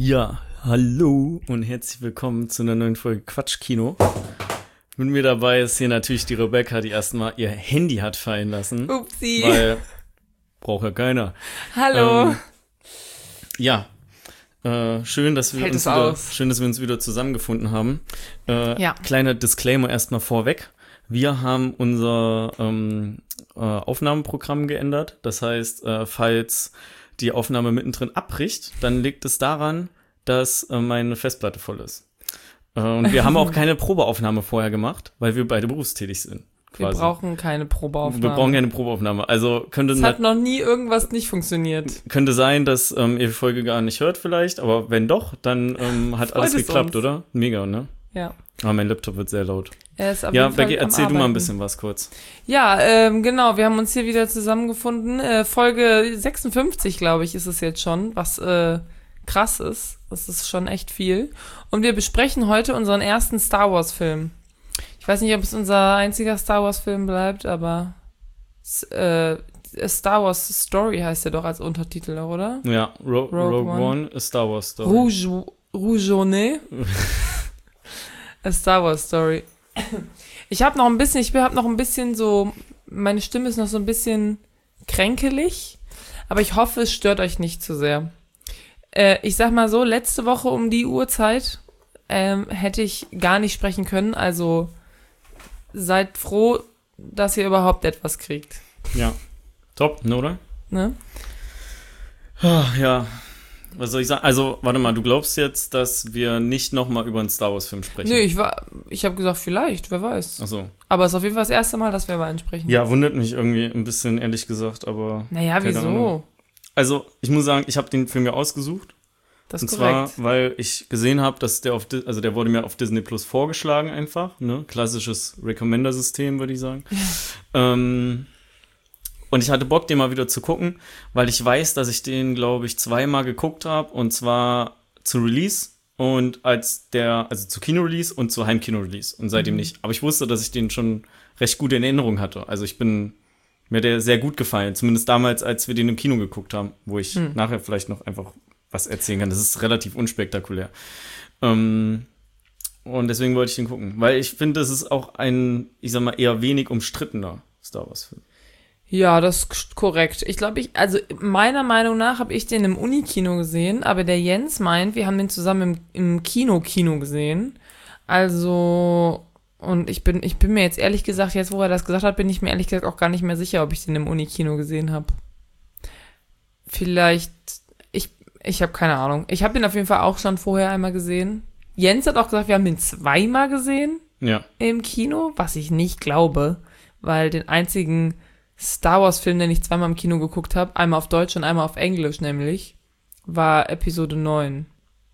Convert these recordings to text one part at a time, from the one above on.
Ja, hallo und herzlich willkommen zu einer neuen Folge Quatschkino. Mit mir dabei ist hier natürlich die Rebecca, die erstmal ihr Handy hat fallen lassen. Upsi. Weil braucht ja keiner. Hallo. Schön, dass wir uns wieder zusammengefunden haben. Kleiner Disclaimer erstmal vorweg. Wir haben unser Aufnahmeprogramm geändert. Das heißt, falls die Aufnahme mittendrin abbricht, dann liegt es daran, dass meine Festplatte voll ist. Und wir haben auch keine Probeaufnahme vorher gemacht, weil wir beide berufstätig sind. Quasi. Wir brauchen keine Probeaufnahme. Wir brauchen keine Probeaufnahme. Also es hat noch nie irgendwas nicht funktioniert. Könnte sein, dass ihr die Folge gar nicht hört vielleicht, aber wenn doch, dann hat alles geklappt, oder? Mega, ne? Ja. Aber mein Laptop wird sehr laut. Becky, erzähl du mal ein bisschen was kurz. Ja, genau, wir haben uns hier wieder zusammengefunden. Folge 56, glaube ich, ist es jetzt schon, was krass ist. Das ist schon echt viel. Und wir besprechen heute unseren ersten Star Wars Film. Ich weiß nicht, ob es unser einziger Star Wars Film bleibt, aber Star Wars Story heißt ja doch als Untertitel, oder? Ja, Rogue One, a Star Wars Story. Rougeonnet. A Star Wars Story. Ich habe noch ein bisschen so, meine Stimme ist noch so ein bisschen kränkelig, aber ich hoffe, es stört euch nicht zu sehr. Ich sag mal so, letzte Woche um die Uhrzeit hätte ich gar nicht sprechen können, also seid froh, dass ihr überhaupt etwas kriegt. Ja, top, oder? Ne? Ja, was soll ich sagen? Also, warte mal, du glaubst jetzt, dass wir nicht nochmal über einen Star Wars Film sprechen? Nö, ich habe gesagt, vielleicht, wer weiß. Ach so. Aber es ist auf jeden Fall das erste Mal, dass wir über einen sprechen. Ja, wundert mich irgendwie ein bisschen, ehrlich gesagt, aber... Naja, wieso? Also, ich muss sagen, ich habe den Film ja ausgesucht. Das ist und korrekt. zwar, weil ich gesehen habe, dass der wurde mir auf Disney Plus vorgeschlagen einfach, ne? Klassisches Recommender-System, würde ich sagen. Und ich hatte Bock, den mal wieder zu gucken, weil ich weiß, dass ich den, glaube ich, 2-mal geguckt habe, und zwar zu Release und zu Kino-Release und zu Heimkino-Release und seitdem nicht. Aber ich wusste, dass ich den schon recht gut in Erinnerung hatte. Also mir hat der sehr gut gefallen, zumindest damals, als wir den im Kino geguckt haben, wo ich nachher vielleicht noch einfach was erzählen kann. Das ist relativ unspektakulär. Und deswegen wollte ich den gucken, weil ich finde, das ist auch ein, ich sag mal, eher wenig umstrittener Star Wars-Film. Ja, das ist korrekt. Ich glaube, meiner Meinung nach habe ich den im Unikino gesehen, aber der Jens meint, wir haben den zusammen im Kino gesehen. Also, und ich bin mir jetzt ehrlich gesagt, jetzt wo er das gesagt hat, bin ich mir ehrlich gesagt auch gar nicht mehr sicher, ob ich den im Unikino gesehen habe. Vielleicht, ich habe keine Ahnung. Ich habe den auf jeden Fall auch schon vorher einmal gesehen. Jens hat auch gesagt, wir haben den 2-mal gesehen. Ja. Im Kino, was ich nicht glaube, weil den einzigen Star Wars Film, den ich 2-mal im Kino geguckt habe, einmal auf Deutsch und einmal auf Englisch nämlich, war Episode 9.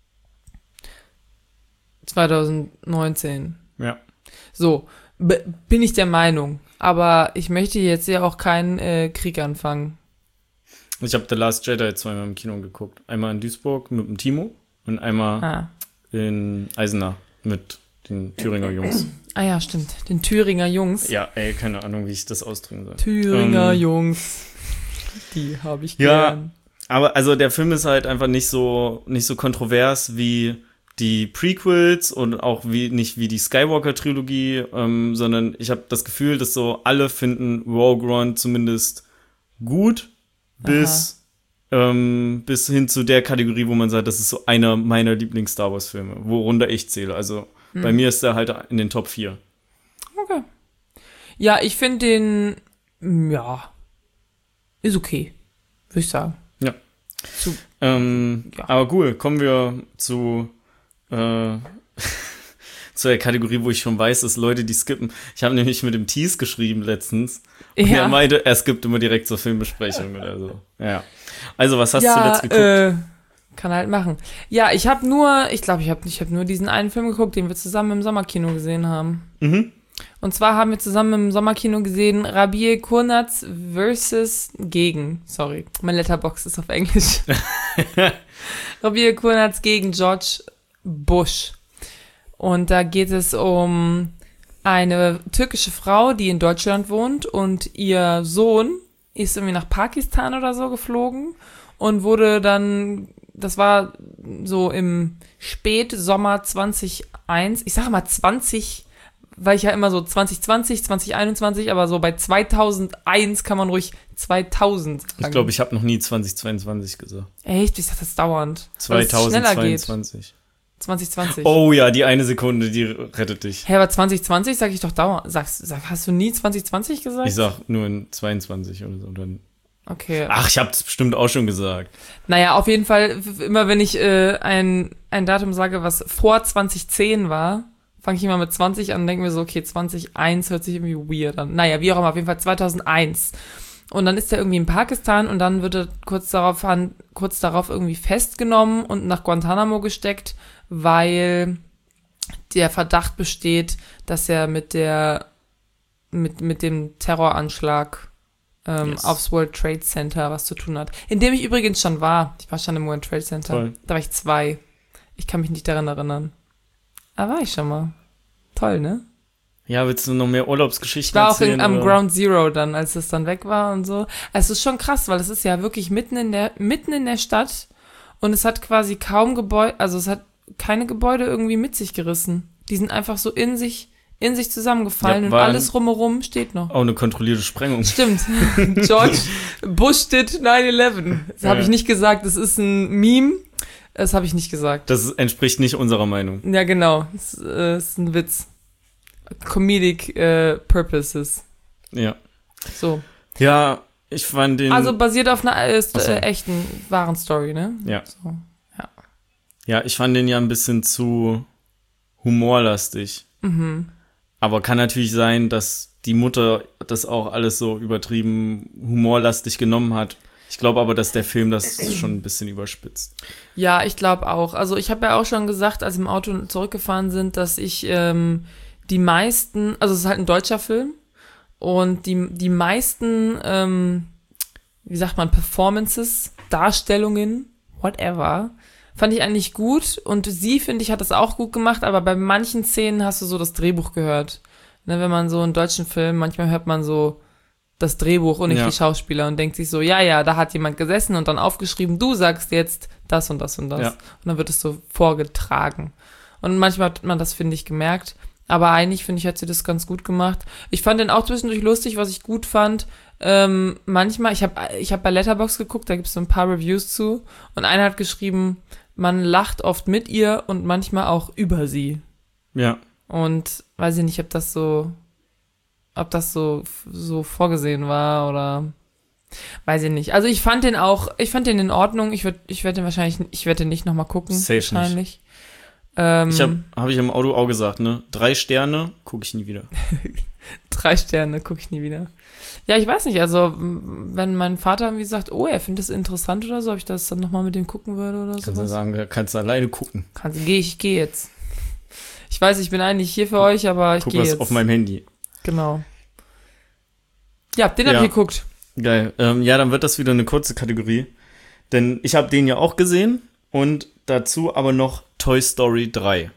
2019. Ja. So, bin ich der Meinung. Aber ich möchte jetzt ja auch keinen Krieg anfangen. Ich habe The Last Jedi 2-mal im Kino geguckt. Einmal in Duisburg mit dem Timo und einmal in Eisenach mit den Thüringer Jungs. Ah ja, stimmt. Den Thüringer Jungs. Ja, keine Ahnung, wie ich das ausdrücken soll. Thüringer Jungs. Die habe ich gern. Ja, aber also der Film ist halt einfach nicht so kontrovers wie die Prequels und auch nicht wie die Skywalker-Trilogie, sondern ich habe das Gefühl, dass so alle finden Rogue One zumindest gut, bis hin zu der Kategorie, wo man sagt, das ist so einer meiner Lieblings-Star Wars-Filme, worunter ich zähle. Also bei mir ist der halt in den Top 4. Okay. Ja, ich finde den, ist okay, würde ich sagen. Ja. Aber cool, kommen wir zur Kategorie, wo ich schon weiß, dass Leute die skippen. Ich habe nämlich mit dem Tease geschrieben letztens. Und er meinte, er skippt immer direkt zur Filmbesprechung oder so. Ja. Also, was hast du zuletzt geguckt? Kann halt machen. Ja, ich habe nur diesen einen Film geguckt, den wir zusammen im Sommerkino gesehen haben. Mhm. Und zwar haben wir zusammen im Sommerkino gesehen Rabie Kurnaz versus gegen, sorry, mein Letterboxd ist auf Englisch. Rabie Kurnaz gegen George Bush. Und da geht es um eine türkische Frau, die in Deutschland wohnt, und ihr Sohn ist irgendwie nach Pakistan oder so geflogen und wurde dann das war so im Spätsommer 2001, ich sage mal 20, weil ich ja immer so 2020, 2021, aber so bei 2001 kann man ruhig 2000 sagen. Ich glaube, ich habe noch nie 2022 gesagt. Echt? Ich sag das dauernd. Weil es schneller geht. 2022. 2020. Oh ja, die eine Sekunde, die rettet dich. Hä, aber 2020 sag ich doch dauernd. Hast du nie 2020 gesagt? Ich sag nur in 22 oder so. Dann. Okay. Ach, ich hab's bestimmt auch schon gesagt. Naja, auf jeden Fall, immer wenn ich ein Datum sage, was vor 2010 war, fange ich immer mit 20 an und denke mir so, okay, 2001 hört sich irgendwie weird an. Naja, wie auch immer, auf jeden Fall 2001. Und dann ist er irgendwie in Pakistan und dann wird er kurz darauf irgendwie festgenommen und nach Guantanamo gesteckt, weil der Verdacht besteht, dass er mit dem Terroranschlag aufs World Trade Center was zu tun hat. In dem ich übrigens schon war. Ich war schon im World Trade Center. Toll. Da war ich 2. Ich kann mich nicht daran erinnern. Aber war ich schon mal. Toll, ne? Ja, willst du noch mehr Urlaubsgeschichten Ich war auch erzählen? am Ground Zero dann, als es dann weg war und so. Es ist schon krass, weil es ist ja wirklich mitten in der Stadt und es hat quasi kaum Gebäude, also es hat keine Gebäude irgendwie mit sich gerissen. Die sind einfach so in sich zusammengefallen und alles rumherum steht noch. Auch eine kontrollierte Sprengung. Stimmt. George Bush did 9/11. Das habe ich nicht gesagt, das ist ein Meme. Das habe ich nicht gesagt. Das entspricht nicht unserer Meinung. Ja, genau. Das ist ein Witz. Comedic Purposes. Ja. So. Ja, ich fand den... Also basiert auf einer echten, wahren Story, ne? Ja. So, ja. Ja, ich fand den ja ein bisschen zu humorlastig. Mhm. Aber kann natürlich sein, dass die Mutter das auch alles so übertrieben humorlastig genommen hat. Ich glaube aber, dass der Film das schon ein bisschen überspitzt. Ja, ich glaube auch. Also ich habe ja auch schon gesagt, als wir im Auto zurückgefahren sind, dass ich die meisten, also es ist halt ein deutscher Film und die meisten, wie sagt man, Performances, Darstellungen, whatever, fand ich eigentlich gut und sie, finde ich, hat das auch gut gemacht, aber bei manchen Szenen hast du so das Drehbuch gehört. Ne, wenn man so einen deutschen Film, manchmal hört man so das Drehbuch und nicht die Schauspieler und denkt sich so, ja, da hat jemand gesessen und dann aufgeschrieben, du sagst jetzt das und das und das. Ja. Und dann wird es so vorgetragen. Und manchmal hat man das, finde ich, gemerkt. Aber eigentlich, finde ich, hat sie das ganz gut gemacht. Ich fand den auch zwischendurch lustig, was ich gut fand. Manchmal, ich hab bei Letterboxd geguckt, da gibt es so ein paar Reviews zu. Und einer hat geschrieben, man lacht oft mit ihr und manchmal auch über sie. Ja. Und weiß ich nicht, ob das so vorgesehen war oder weiß ich nicht. Also ich fand den in Ordnung. Ich werde den nicht nochmal gucken. Safe wahrscheinlich. Nicht. Habe ich im Auto auch gesagt, ne? 3 Sterne, gucke ich nie wieder. 3 Sterne, gucke ich nie wieder. Ja, ich weiß nicht, also wenn mein Vater irgendwie sagt, oh, er findet das interessant oder so, ob ich das dann nochmal mit dem gucken würde oder so. Kannst du sagen, kannst du alleine gucken. Ich gehe jetzt. Ich weiß, ich bin eigentlich hier für euch, aber ich gehe jetzt. Guck was auf meinem Handy. Genau. Ja, den habe ich geguckt. Geil. Ja, dann wird das wieder eine kurze Kategorie. Denn ich habe den ja auch gesehen und dazu aber noch Toy Story 3.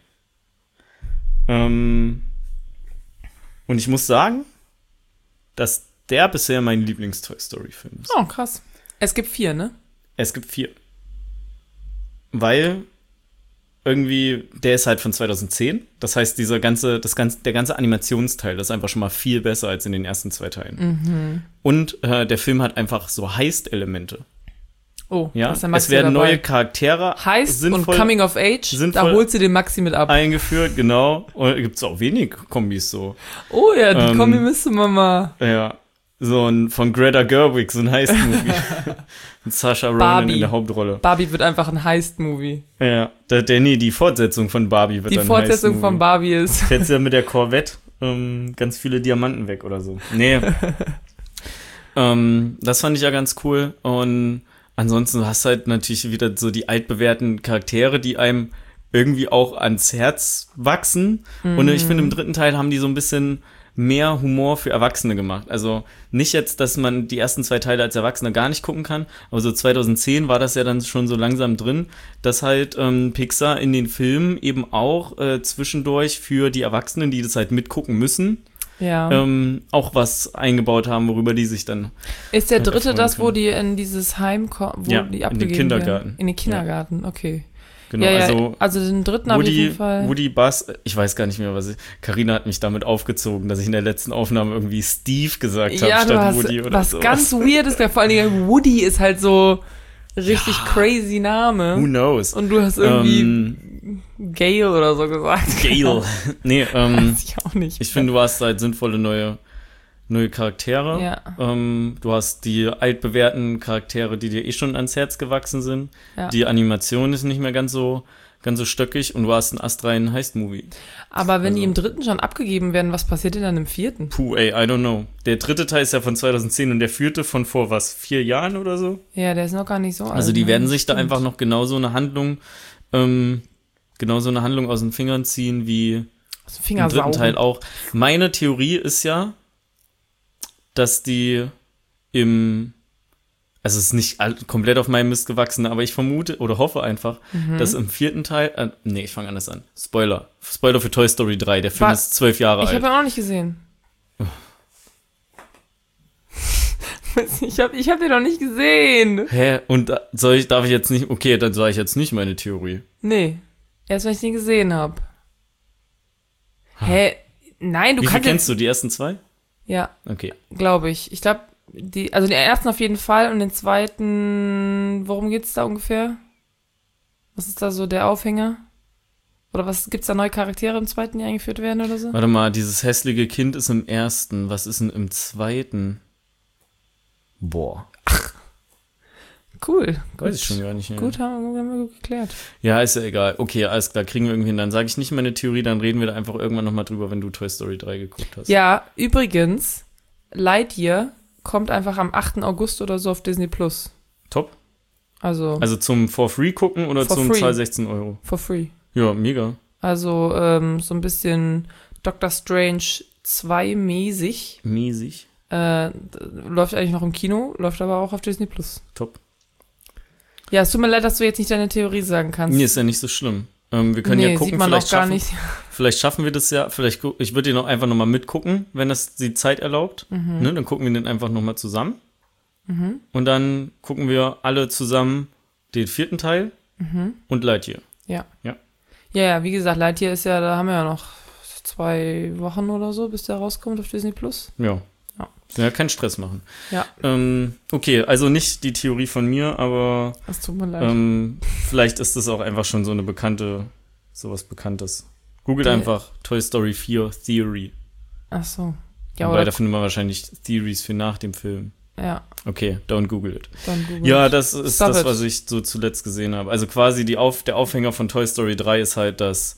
Und ich muss sagen, dass der bisher mein Lieblings-Toy Story-Film ist. Oh, krass. Es gibt 4, ne? Es gibt 4. Weil irgendwie, der ist halt von 2010. Das heißt, der ganze Animationsteil, das ist einfach schon mal viel besser als in den ersten 2 Teilen. Mhm. Und der Film hat einfach so Heist-Elemente. Oh, ja, es werden neue Charaktere Heist und Coming of Age, da holt sie den Maxi mit ab. Eingeführt, genau. Und gibt's auch wenig Kombis so. Oh ja, die Kombi müsste man mal. Ja, so ein von Greta Gerwig, so ein Heist-Movie. Mit Saoirse Ronan in der Hauptrolle. Barbie wird einfach ein Heist-Movie. Ja, die Fortsetzung von Barbie wird dann ein Heist-Movie. Die Fortsetzung von Barbie ist. Fährt ja mit der Corvette ganz viele Diamanten weg oder so. Nee. Das fand ich ja ganz cool. Und ansonsten hast du halt natürlich wieder so die altbewährten Charaktere, die einem irgendwie auch ans Herz wachsen. Mhm. Und ich finde, im 3. Teil haben die so ein bisschen mehr Humor für Erwachsene gemacht. Also nicht jetzt, dass man die ersten 2 Teile als Erwachsene gar nicht gucken kann, aber so 2010 war das ja dann schon so langsam drin, dass halt Pixar in den Filmen eben auch zwischendurch für die Erwachsenen, die das halt mitgucken müssen, Ja. auch was eingebaut haben, worüber die sich dann Ist der dritte erfreuen das, wo können. die in dieses Heim kommen, wo Ja, die in den abgegeben Kindergarten. werden? In den Kindergarten, okay. Genau, Ja, also den dritten habe ich auf jeden Fall. Woody, Buzz, ich weiß gar nicht mehr, Carina hat mich damit aufgezogen, dass ich in der letzten Aufnahme irgendwie Steve gesagt habe, Ja, du statt hast Woody oder was so. ganz Weirdes, vor allen Dingen Woody ist halt so richtig crazy Name. Who knows? Und du hast irgendwie Gail oder so gesagt. Gail. Nee, Weiß ich auch nicht. ich finde, du hast halt sinnvolle neue Charaktere. Ja. Du hast die altbewährten Charaktere, die dir schon ans Herz gewachsen sind. Ja. Die Animation ist nicht mehr ganz so stöckig und du hast einen astreinen Heist-Movie. Aber wenn die Also- im dritten schon abgegeben werden, was passiert denn dann im vierten? Puh, ey, I don't know. Der dritte Teil ist ja von 2010 und der vierte von vor 4 Jahren oder so? Ja, der ist noch gar nicht so alt. Also die ne? werden sich da Stimmt. einfach noch genauso eine Handlung aus den Fingern ziehen wie Aus dem Finger im dritten saugen. Teil auch. Meine Theorie ist ja, dass die also es ist nicht komplett auf meinem Mist gewachsen, aber ich vermute oder hoffe einfach, dass im vierten Teil, ich fange anders an. Spoiler für Toy Story 3, der Film ist 12 Jahre Ich alt. habe ja auch noch nicht gesehen. Ich hab den noch nicht gesehen. Hä? Und darf ich jetzt nicht, okay, dann sage ich jetzt nicht meine Theorie. Nee. Erst wenn ich den gesehen habe. Hä? Nein, du Wie viel kannst kennst du, die ersten 2? Ja, Okay. glaube ich. Ich glaube, also den ersten auf jeden Fall und den zweiten, worum geht's da ungefähr? Was ist da so der Aufhänger? Oder gibt's da neue Charaktere im zweiten, die eingeführt werden oder so? Warte mal, dieses hässliche Kind ist im ersten. Was ist denn im zweiten? Boah. Cool. Weiß ich schon gar nicht mehr. Gut, haben wir gut geklärt. Ja, ist ja egal. Okay, alles klar, kriegen wir irgendwie hin. Dann sage ich nicht meine Theorie, dann reden wir da einfach irgendwann nochmal drüber, wenn du Toy Story 3 geguckt hast. Ja, übrigens, Lightyear kommt einfach am 8. August oder so auf Disney Plus. Top. Also Also zum For Free gucken oder For zum free. Zahl 16 Euro? for free. Ja, mega. Also so ein bisschen Doctor Strange 2 mäßig. Mäßig. Läuft eigentlich noch im Kino, läuft aber auch auf Disney Plus. Top. Ja, es tut mir leid, dass du jetzt nicht deine Theorie sagen kannst. Nee, ist ja nicht so schlimm. Wir können ja gucken, sieht man vielleicht auch gar schaffen, nicht. vielleicht schaffen wir das ja. Ich würde den auch einfach nochmal mitgucken, wenn das die Zeit erlaubt. Ne, dann gucken wir den einfach nochmal zusammen. Und dann gucken wir alle zusammen den 4. Teil und Lightyear. Ja. Ja. Ja, wie gesagt, Lightyear ist ja, da haben wir ja noch 2 Wochen oder so, bis der rauskommt auf Disney Plus. Ja. Ja. Ja, keinen Stress machen. Ja, Okay, also nicht die Theorie von mir, aber das tut mir leid. vielleicht ist das auch einfach schon sowas Bekanntes. Googelt Nee. einfach Toy Story 4 Theory. Ach so. Ja, Wobei, oder? da findet man wahrscheinlich Theories für nach dem Film. Ja, Okay, don't Google it. dann Google. Ja, das ist Stop das, it. was ich so zuletzt gesehen habe. Also quasi der Aufhänger von Toy Story 3 ist halt, dass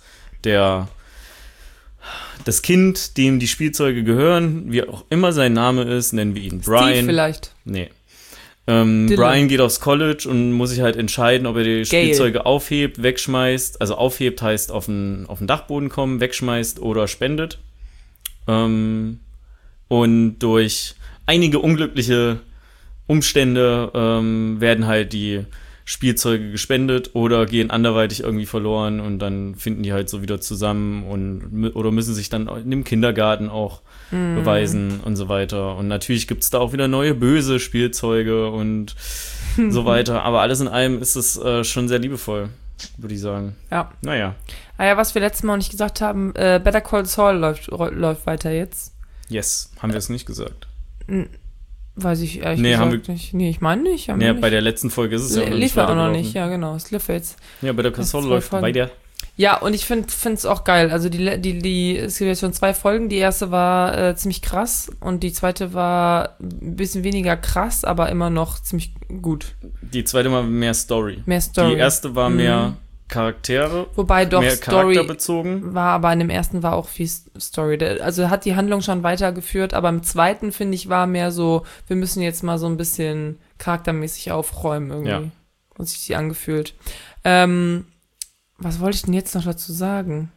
das Kind, dem die Spielzeuge gehören, wie auch immer sein Name ist, nennen wir ihn Steve Brian. vielleicht. Nee. Brian geht aufs College und muss sich halt entscheiden, ob er die Spielzeuge aufhebt, wegschmeißt. Also aufhebt heißt auf den Dachboden kommen, wegschmeißt oder spendet. Und durch einige unglückliche Umstände werden halt die Spielzeuge gespendet oder gehen anderweitig irgendwie verloren und dann finden die halt so wieder zusammen oder müssen sich dann in dem Kindergarten auch beweisen und so weiter. Und natürlich gibt's da auch wieder neue böse Spielzeuge und so weiter. Aber alles in allem ist es schon sehr liebevoll, würde ich sagen. Ja. Naja. Ah ja, was wir letztes Mal noch nicht gesagt haben, Better Call Saul läuft weiter jetzt. Yes. Haben wir es nicht gesagt? Weiß ich ehrlich Nee, haben gesagt nicht. Nee, ich meine nicht. Ja, bei der letzten Folge ist es ja auch noch lief nicht ja auch noch weitergelaufen. nicht, ja genau. Es lief jetzt. Ja, bei der Console zwei läuft Folgen. weiter. Ja, und ich finde es auch geil. Also es gibt jetzt schon 2 Folgen. Die erste war ziemlich krass und die zweite war ein bisschen weniger krass, aber immer noch ziemlich gut. Die zweite war mehr Story. Mehr Story. Die erste war mehr Charaktere, Wobei doch mehr Story charakterbezogen. war, aber in dem ersten war auch viel Story. Also hat die Handlung schon weitergeführt, aber im zweiten, finde ich, war mehr so, wir müssen jetzt mal so ein bisschen charaktermäßig aufräumen irgendwie. Ja. Und sich die angefühlt. Was wollte ich denn jetzt noch dazu sagen?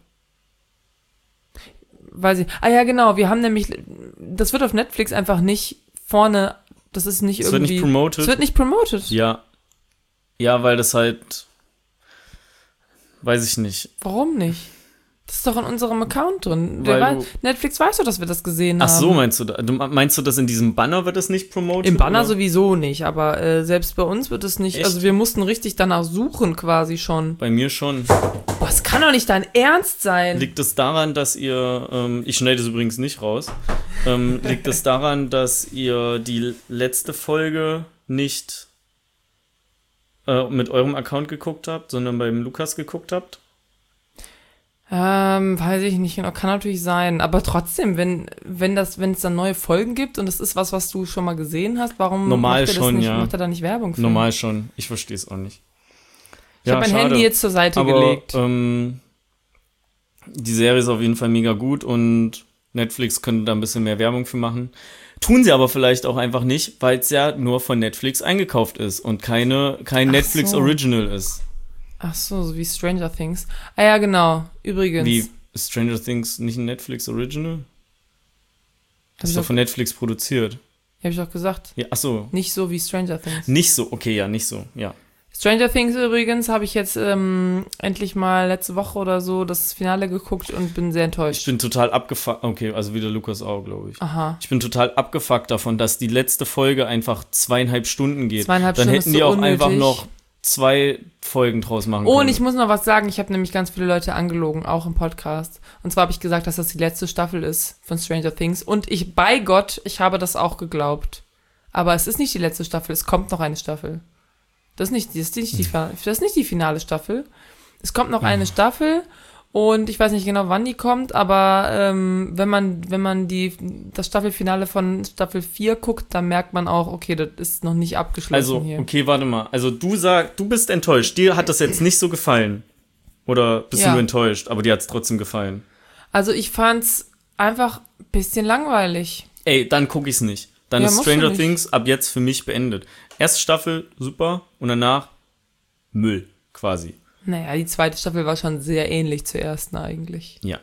Weiß ich. Ah ja, genau, wir haben nämlich, das wird auf Netflix einfach nicht vorne, das ist nicht Es wird irgendwie. nicht promoted. Es wird nicht promoted. Ja. Ja, weil das halt, weiß ich nicht. Warum nicht? Das ist doch in unserem Account drin. Netflix weiß doch, dass wir das gesehen haben. Ach so, meinst du? Meinst du, dass in diesem Banner wird es nicht promoted? Im Banner oder? sowieso nicht, aber selbst bei uns wird es nicht. Echt? Also wir mussten richtig danach suchen quasi schon. Bei mir schon. Boah, es kann doch nicht dein Ernst sein. Liegt es daran, dass ihr, ich schneide es übrigens nicht raus, liegt es daran, dass ihr die letzte Folge nicht mit eurem Account geguckt habt, sondern beim Lukas geguckt habt? Weiß ich nicht genau, kann natürlich sein. Aber trotzdem, wenn es dann neue Folgen gibt und es ist was du schon mal gesehen hast, warum Normal macht er das schon, nicht, ja. macht er da nicht Werbung für? Normal schon. Ich verstehe es auch nicht. Ich habe mein schade. Handy jetzt zur Seite Aber, gelegt. Die Serie ist auf jeden Fall mega gut und Netflix könnte da ein bisschen mehr Werbung für machen. Tun sie aber vielleicht auch einfach nicht, weil es ja nur von Netflix eingekauft ist und kein Netflix so. Original ist. Ach so wie Stranger Things. Ah ja, genau. Übrigens. Wie ist Stranger Things nicht ein Netflix Original? Das ist doch doch von Netflix produziert. Habe ich doch gesagt. Ja, ach so. Nicht so wie Stranger Things. Nicht so, okay, ja, nicht so, ja. Stranger Things übrigens habe ich jetzt endlich mal letzte Woche oder so das Finale geguckt und bin sehr enttäuscht. Ich bin total abgefuckt, okay, also wieder Lukas auch, glaube ich. Aha. Ich bin total abgefuckt davon, dass die letzte Folge einfach 2,5 Stunden geht. 2,5 Dann Stunden hätten ist die so auch unnötig. einfach noch 2 Folgen draus machen können. Oh, und ich muss noch was sagen. Ich habe nämlich ganz viele Leute angelogen, auch im Podcast. Und zwar habe ich gesagt, dass das die letzte Staffel ist von Stranger Things. Und bei Gott, ich habe das auch geglaubt. Aber es ist nicht die letzte Staffel, es kommt noch eine Staffel. Das ist nicht die finale Staffel. Es kommt noch eine Staffel und ich weiß nicht genau, wann die kommt, aber wenn man das Staffelfinale von Staffel 4 guckt, dann merkt man auch, okay, das ist noch nicht abgeschlossen also, hier. okay, warte mal. Also du sagst, du bist enttäuscht. Dir hat das jetzt nicht so gefallen. Oder bist du nur enttäuscht, aber dir hat es trotzdem gefallen? Also ich fand's einfach ein bisschen langweilig. Ey, dann guck ich's nicht. Dann Ja, ist musst du Stranger nicht. Things ab jetzt für mich beendet. Erste Staffel, super. Und danach Müll, quasi. Naja, die zweite Staffel war schon sehr ähnlich zur ersten eigentlich. Ja.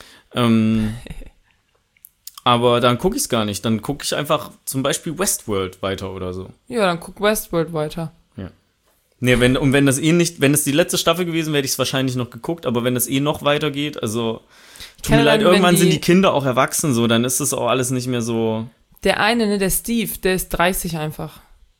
Aber dann gucke ich es gar nicht. Dann gucke ich einfach zum Beispiel Westworld weiter oder so. Ja, dann guck Westworld weiter. Ja. Nee, wenn es die letzte Staffel gewesen wäre, hätte ich es wahrscheinlich noch geguckt, aber wenn es noch weitergeht, also tut mir leid, irgendwann sind die Kinder auch erwachsen so, dann ist das auch alles nicht mehr so. Der eine, ne, der Steve, der ist 30 einfach.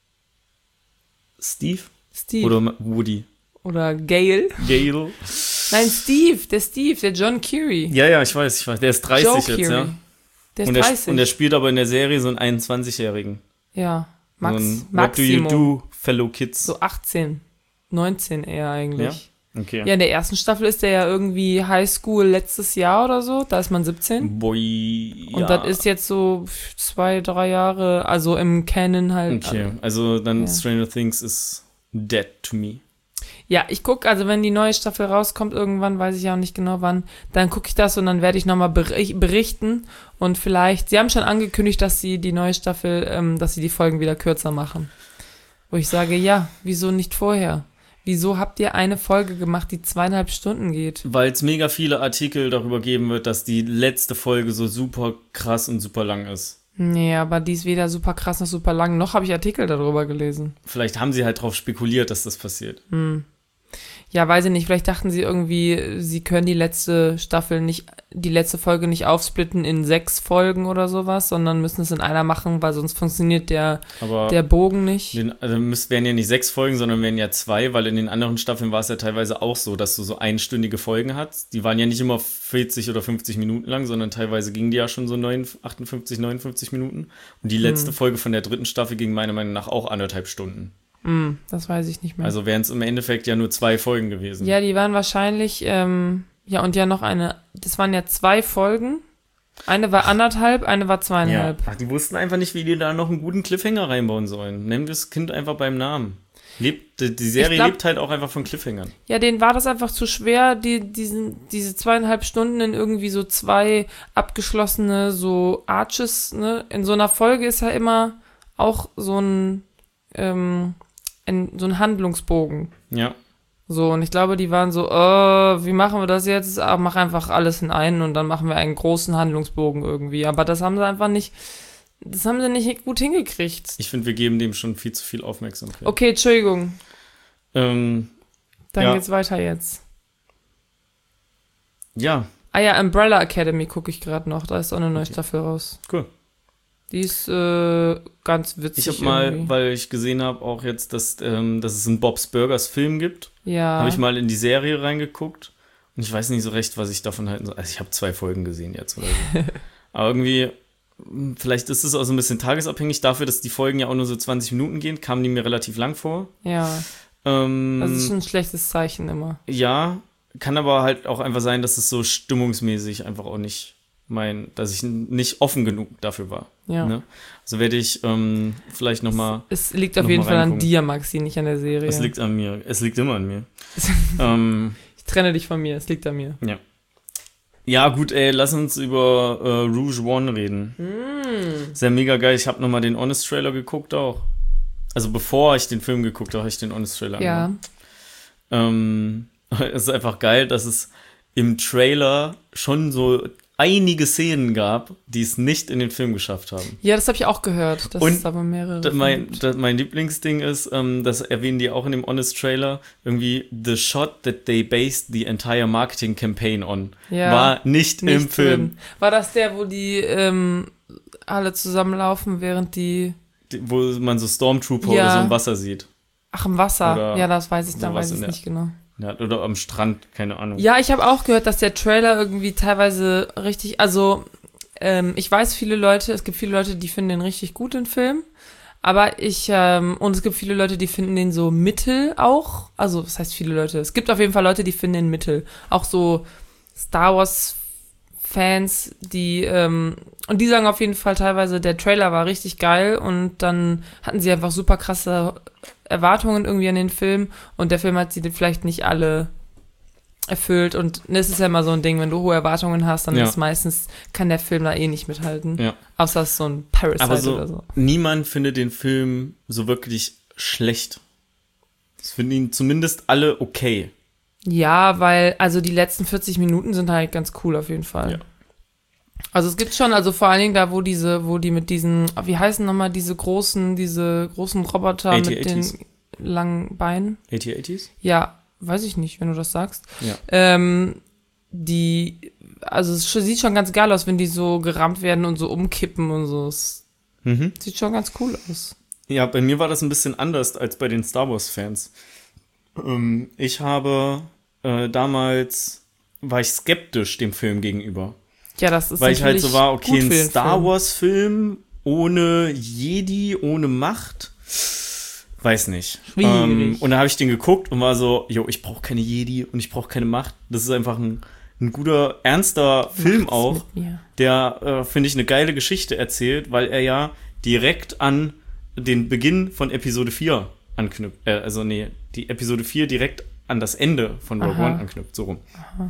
Steve? Steve. Oder Woody? Oder Gale. Gale? Nein, der John Curie. Ja, ich weiß. Der ist 30 Joe jetzt, Curie. ja. Der ist 30. Und der spielt aber in der Serie so einen 21-Jährigen. Ja, So ein What do Maximo. you do, fellow kids? So 18, 19 eher eigentlich. Okay. Ja, in der ersten Staffel ist der ja irgendwie Highschool letztes Jahr oder so. Da ist man 17. Boy, ja. Und das ist jetzt so 2, 3 Jahre, also im Canon halt. Okay, also dann Ja. Stranger Things is dead to me. Ja, ich gucke, also wenn die neue Staffel rauskommt irgendwann, weiß ich ja auch nicht genau wann, dann gucke ich das und dann werde ich nochmal berichten und vielleicht, sie haben schon angekündigt, dass sie die neue Staffel, dass sie die Folgen wieder kürzer machen. Wo ich sage, ja, wieso nicht vorher? Wieso habt ihr eine Folge gemacht, die 2,5 Stunden geht? Weil es mega viele Artikel darüber geben wird, dass die letzte Folge so super krass und super lang ist. Nee, aber die ist weder super krass noch super lang, noch habe ich Artikel darüber gelesen. Vielleicht haben sie halt drauf spekuliert, dass das passiert. Ja, weiß ich nicht, vielleicht dachten sie irgendwie, sie können die letzte Folge nicht aufsplitten in 6 Folgen oder sowas, sondern müssen es in einer machen, weil sonst funktioniert der Aber Bogen nicht. wären ja nicht 6 Folgen, sondern wären ja 2, weil in den anderen Staffeln war es ja teilweise auch so, dass du so einstündige Folgen hast. Die waren ja nicht immer 40 oder 50 Minuten lang, sondern teilweise gingen die ja schon so 58, 59 Minuten. Und die letzte Folge von der 3. Staffel ging meiner Meinung nach auch 1,5 Stunden. Das weiß ich nicht mehr. Also wären es im Endeffekt ja nur 2 Folgen gewesen. Ja, die waren wahrscheinlich, und ja noch das waren ja 2 Folgen. Eine war 1,5, eine war 2,5. Ja. Ach, die wussten einfach nicht, wie die da noch einen guten Cliffhanger reinbauen sollen. Nennen wir das Kind einfach beim Namen. Die Serie lebt halt auch einfach von Cliffhangern. Ja, denen war das einfach zu schwer, diese 2,5 Stunden in irgendwie so 2 abgeschlossene so Arches, ne? In so einer Folge ist ja immer auch so ein Handlungsbogen. Ja. So, und ich glaube, die waren so, wie machen wir das jetzt? Mach einfach alles in einen und dann machen wir einen großen Handlungsbogen irgendwie. Aber das haben sie nicht gut hingekriegt. Ich finde, wir geben dem schon viel zu viel Aufmerksamkeit. Okay, Entschuldigung. Dann Dann geht's weiter jetzt. Ja, Ah ja, Umbrella Academy gucke ich gerade noch. Da ist auch eine neue Staffel raus. Cool. Die ist ganz witzig. Ich habe mal, weil ich gesehen habe, auch jetzt, dass es einen Bob's Burgers Film gibt, habe ich mal in die Serie reingeguckt und ich weiß nicht so recht, was ich davon halten soll. Also ich habe 2 Folgen gesehen jetzt oder so. Aber irgendwie, vielleicht ist es auch so ein bisschen tagesabhängig. Dafür, dass die Folgen ja auch nur so 20 Minuten gehen, kamen die mir relativ lang vor. Ja. Das ist schon ein schlechtes Zeichen immer. Ja, kann aber halt auch einfach sein, dass es so stimmungsmäßig einfach auch nicht dass ich nicht offen genug dafür war. Ja. Ne? Also werde ich vielleicht nochmal. Es liegt auf jeden Fall an dir, Maxi, nicht an der Serie. Es liegt an mir. Es liegt immer an mir. Ich trenne dich von mir, es liegt an mir. Ja. Ja, gut, ey, lass uns über Rouge One reden. Ist ja mega geil. Ich habe nochmal den Honest-Trailer geguckt auch. Also bevor ich den Film geguckt habe, habe ich den Honest-Trailer angehört. Es ist einfach geil, dass es im Trailer schon so einige Szenen gab, die es nicht in den Film geschafft haben. Ja, das habe ich auch gehört, dass es aber mehrere mein Lieblingsding ist, das erwähnen die auch in dem Honest-Trailer, irgendwie the shot that they based the entire marketing campaign on, war nicht im Film. Drin. War das der, wo die alle zusammenlaufen, während wo man so Stormtrooper oder so im Wasser sieht? Ach, im Wasser. Oder ja, das weiß ich, da weiß ich nicht genau. Ja, oder am Strand, keine Ahnung. Ja, ich habe auch gehört, dass der Trailer irgendwie teilweise richtig, also ich weiß es gibt viele Leute, die finden den richtig gut, den Film, aber und es gibt viele Leute, die finden den so mittel auch, also was heißt viele Leute? Es gibt auf jeden Fall Leute, die finden den mittel, auch so Star Wars Fans, und die sagen auf jeden Fall teilweise, der Trailer war richtig geil und dann hatten sie einfach super krasse Erwartungen irgendwie an den Film und der Film hat sie vielleicht nicht alle erfüllt und es ist ja immer so ein Ding, wenn du hohe Erwartungen hast, dann ist meistens, kann der Film da eh nicht mithalten. Ja. Außer es ist so ein Parasite oder so. Niemand findet den Film so wirklich schlecht. Es finden ihn zumindest alle okay. Ja, weil, also die letzten 40 Minuten sind halt ganz cool auf jeden Fall. Ja. Also es gibt schon, also vor allen Dingen da, wo die mit diesen, wie heißen nochmal diese großen Roboter mit den langen Beinen? AT-ATs? Ja, weiß ich nicht, wenn du das sagst. Ja. Also es sieht schon ganz geil aus, wenn die so gerammt werden und so umkippen und so. Es sieht schon ganz cool aus. Ja, bei mir war das ein bisschen anders als bei den Star Wars-Fans. Ich habe damals, war ich skeptisch dem Film gegenüber. Ja, das ist weil ich halt so war, okay, ein Star Film. Wars-Film ohne Jedi, ohne Macht, weiß nicht. Schwierig. Und da habe ich den geguckt und war so, ich brauche keine Jedi und ich brauche keine Macht. Das ist einfach ein guter, ernster Film auch, der, finde ich, eine geile Geschichte erzählt, weil er ja direkt an den Beginn von Episode 4 anknüpft. Die Episode 4 direkt an das Ende von Rogue One anknüpft, so rum. Aha.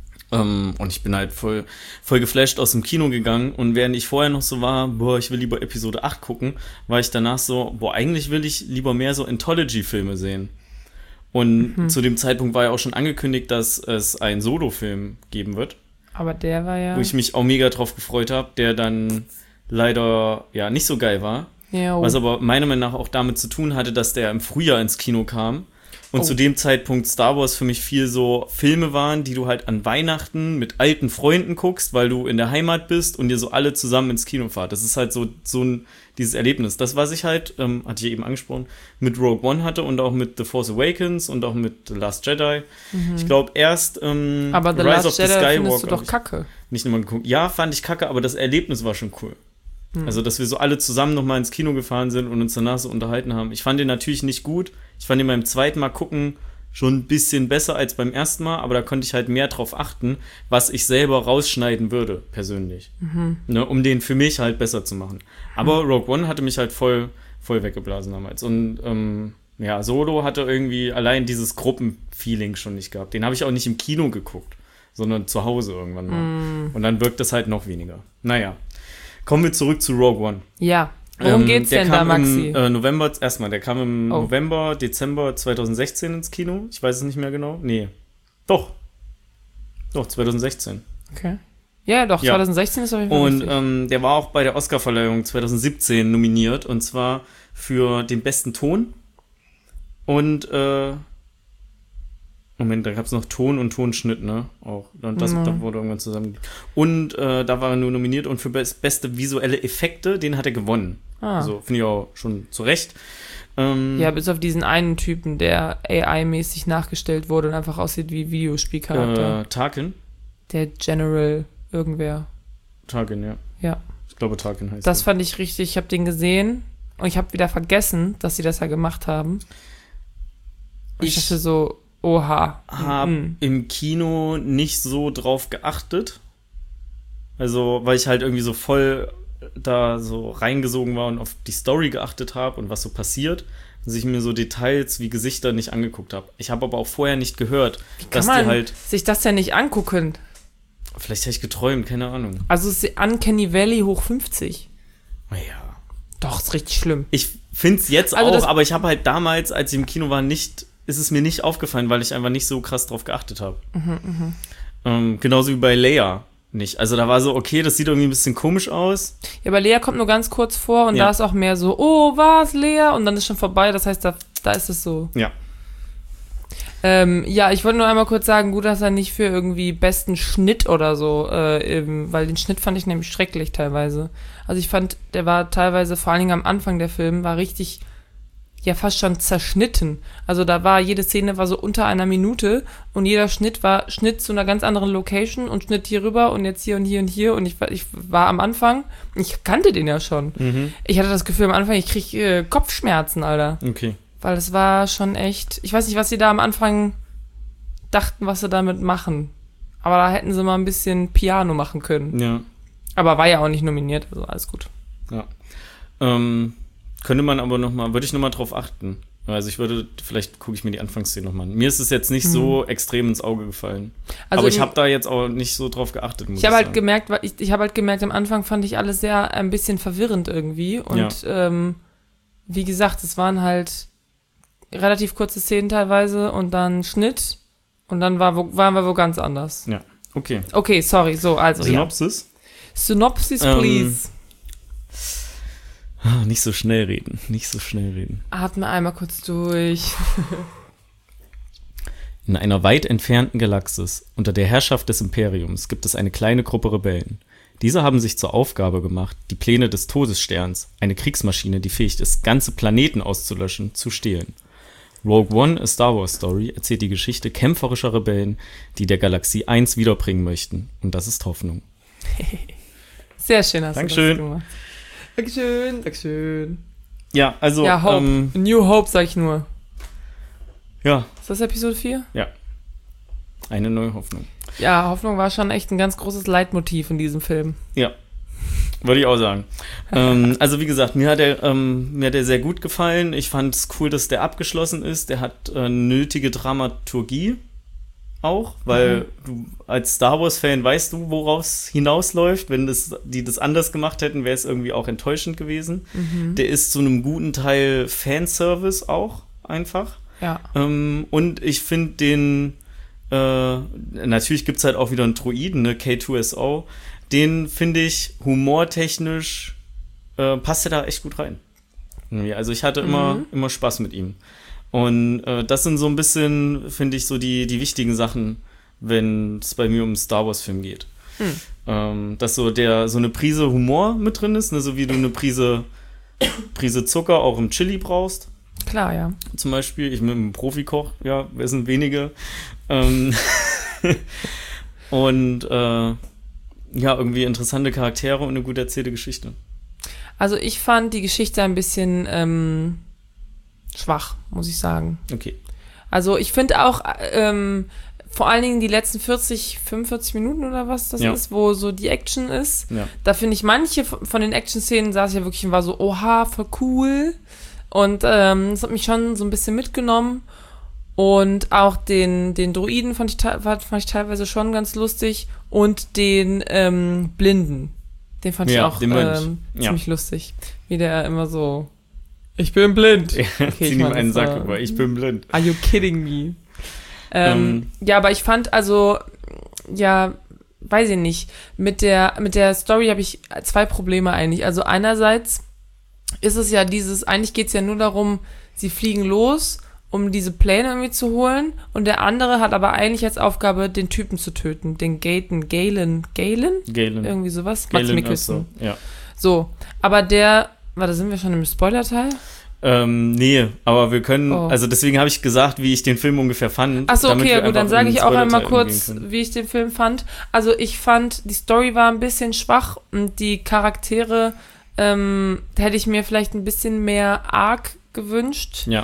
Und ich bin halt voll geflasht aus dem Kino gegangen und während ich vorher noch so war, ich will lieber Episode 8 gucken, war ich danach so, eigentlich will ich lieber mehr so Anthology-Filme sehen. Und zu dem Zeitpunkt war ja auch schon angekündigt, dass es einen Solo-Film geben wird. Aber der war ja... Wo ich mich auch mega drauf gefreut habe, der dann leider nicht so geil war. Jo. Was aber meiner Meinung nach auch damit zu tun hatte, dass der im Frühjahr ins Kino kam. Und zu dem Zeitpunkt Star Wars für mich viel so Filme waren, die du halt an Weihnachten mit alten Freunden guckst, weil du in der Heimat bist und ihr so alle zusammen ins Kino fahrt. Das ist halt so dieses Erlebnis. Das, was ich halt, hatte ich eben angesprochen, mit Rogue One hatte und auch mit The Force Awakens und auch mit The Last Jedi. Ich glaube erst aber The Rise Last of the Jedi Skywalker findest du doch kacke. Nicht nochmal geguckt. Ja, fand ich kacke, aber das Erlebnis war schon cool. Also, dass wir so alle zusammen nochmal ins Kino gefahren sind und uns danach so unterhalten haben. Ich fand den natürlich nicht gut. Ich fand ihn beim zweiten Mal gucken schon ein bisschen besser als beim ersten Mal, aber da konnte ich halt mehr drauf achten, was ich selber rausschneiden würde, persönlich. Ne, um den für mich halt besser zu machen. Aber Rogue One hatte mich halt voll weggeblasen damals. Und Solo hatte irgendwie allein dieses Gruppenfeeling schon nicht gehabt. Den habe ich auch nicht im Kino geguckt, sondern zu Hause irgendwann mal. Und dann wirkt das halt noch weniger. Naja. Kommen wir zurück zu Rogue One. Ja. Worum geht's denn da, Maxi? Der kam im November, Dezember 2016 ins Kino. Ich weiß es nicht mehr genau. Nee. Doch, 2016. Okay. Ja, doch, 2016 ist auf jeden Fall richtig. Und der war auch bei der Oscarverleihung 2017 nominiert. Und zwar für den besten Ton und Moment, da gab es noch Ton und Tonschnitt, ne? Auch. Und das da wurde irgendwann zusammen. Und da war er nur nominiert und für beste visuelle Effekte, den hat er gewonnen. Also finde ich auch schon zu Recht. Ja, bis auf diesen einen Typen, der AI-mäßig nachgestellt wurde und einfach aussieht wie Videospielcharakter. Tarkin? Der General irgendwer. Tarkin, ja. Ja. Ich glaube, Tarkin heißt das. Fand ich richtig, ich habe den gesehen und ich habe wieder vergessen, dass sie das ja gemacht haben. Ich dachte so, oha. Habe im Kino nicht so drauf geachtet. Also, weil ich halt irgendwie so voll da so reingesogen war und auf die Story geachtet habe und was so passiert, dass ich mir so Details wie Gesichter nicht angeguckt habe. Ich habe aber auch vorher nicht gehört, dass die halt sich das ja nicht angucken. Vielleicht habe ich geträumt, keine Ahnung. Also es ist Uncanny Valley hoch 50. Ja. Doch, ist richtig schlimm. Ich finde es jetzt auch, aber ich habe halt damals, als ich im Kino war, ist es mir nicht aufgefallen, weil ich einfach nicht so krass drauf geachtet habe. Genauso wie bei Leia nicht. Also da war so, okay, das sieht irgendwie ein bisschen komisch aus. Ja, aber Leia kommt nur ganz kurz vor und da ist auch mehr so, oh, was, Leia? Und dann ist schon vorbei, das heißt, da ist es so. Ja. Ja, ich wollte nur einmal kurz sagen, gut, dass er nicht für irgendwie besten Schnitt oder so, weil den Schnitt fand ich nämlich schrecklich teilweise. Also ich fand, der war teilweise, vor allen Dingen am Anfang der Film, war richtig, ja fast schon zerschnitten. Also da war, jede Szene war so unter einer Minute und jeder Schnitt war Schnitt zu einer ganz anderen Location und Schnitt hier rüber und jetzt hier und hier und hier und ich war am Anfang, ich kannte den ja schon. Ich hatte das Gefühl am Anfang, ich krieg Kopfschmerzen, Alter. Okay. Weil es war schon echt, ich weiß nicht, was sie da am Anfang dachten, was sie damit machen. Aber da hätten sie mal ein bisschen Piano machen können. Ja. Aber war ja auch nicht nominiert, also alles gut. Ja. Könnte man aber würde ich nochmal drauf achten. Also vielleicht gucke ich mir die Anfangsszene nochmal an. Mir ist es jetzt nicht so extrem ins Auge gefallen. Also aber ich habe da jetzt auch nicht so drauf geachtet, muss ich sagen. Ich habe halt gemerkt, am Anfang fand ich alles sehr ein bisschen verwirrend irgendwie. Und wie gesagt, es waren halt relativ kurze Szenen teilweise und dann Schnitt und dann waren wir wo ganz anders. Ja, okay. Okay, sorry, so, also Synopsis? Ja. Synopsis, please. Nicht so schnell reden. Atme einmal kurz durch. In einer weit entfernten Galaxis, unter der Herrschaft des Imperiums, gibt es eine kleine Gruppe Rebellen. Diese haben sich zur Aufgabe gemacht, die Pläne des Todessterns, eine Kriegsmaschine, die fähig ist, ganze Planeten auszulöschen, zu stehlen. Rogue One, A Star Wars Story, erzählt die Geschichte kämpferischer Rebellen, die der Galaxie eins wiederbringen möchten. Und das ist Hoffnung. Sehr schön hast Dankeschön. Du das gemacht. Dankeschön. Ja, also... Ja, Hope. New Hope, sag ich nur. Ja. Ist das Episode 4? Ja. Eine neue Hoffnung. Ja, Hoffnung war schon echt ein ganz großes Leitmotiv in diesem Film. Ja. Würde ich auch sagen. Also wie gesagt, mir hat er sehr gut gefallen. Ich fand es cool, dass der abgeschlossen ist. Der hat nötige Dramaturgie auch, weil du als Star Wars-Fan weißt du, worauf es hinausläuft. Wenn die das anders gemacht hätten, wäre es irgendwie auch enttäuschend gewesen. Der ist zu einem guten Teil Fanservice auch einfach. Ja. Und ich finde den natürlich gibt es halt auch wieder einen Droiden, ne, K2SO. Den finde ich humortechnisch passt er da echt gut rein. Also ich hatte immer Spaß mit ihm. Und das sind so ein bisschen, finde ich, so die wichtigen Sachen, wenn es bei mir um einen Star Wars-Film geht. Dass so eine Prise Humor mit drin ist, ne, so wie du eine Prise Zucker auch im Chili brauchst. Klar, ja. Zum Beispiel, ich bin ein Profikoch, ja, wir sind wenige. Und ja, irgendwie interessante Charaktere und eine gut erzählte Geschichte. Also ich fand die Geschichte ein bisschen schwach, muss ich sagen. Okay. Also ich finde auch vor allen Dingen die letzten 45 Minuten oder was das ist, wo so die Action ist. Ja. Da finde ich manche von den Action-Szenen saß ja wirklich und war so, oha, voll cool. Und das hat mich schon so ein bisschen mitgenommen. Und auch den Droiden fand ich teilweise schon ganz lustig. Und den Blinden. Den fand ich auch ziemlich lustig. Wie der immer so, ich bin blind. Okay, zieh ihm einen Sack über, ich bin blind. Are you kidding me? Ja, aber ich fand also, ja, weiß ich nicht, mit der Story habe ich zwei Probleme eigentlich. Also einerseits ist es ja eigentlich geht's ja nur darum, sie fliegen los um diese Pläne irgendwie zu holen. Und der andere hat aber eigentlich als Aufgabe, den Typen zu töten. Den Galen? Irgendwie sowas. Mads Mikkelsen. So, ja. So, aber warte, sind wir schon im Spoiler-Teil? Nee, aber wir können, also deswegen habe ich gesagt, wie ich den Film ungefähr fand. Achso, okay, ja gut, dann sage ich auch einmal kurz, wie ich den Film fand. Also ich fand, die Story war ein bisschen schwach und die Charaktere, da hätte ich mir vielleicht ein bisschen mehr Arc gewünscht. Ja.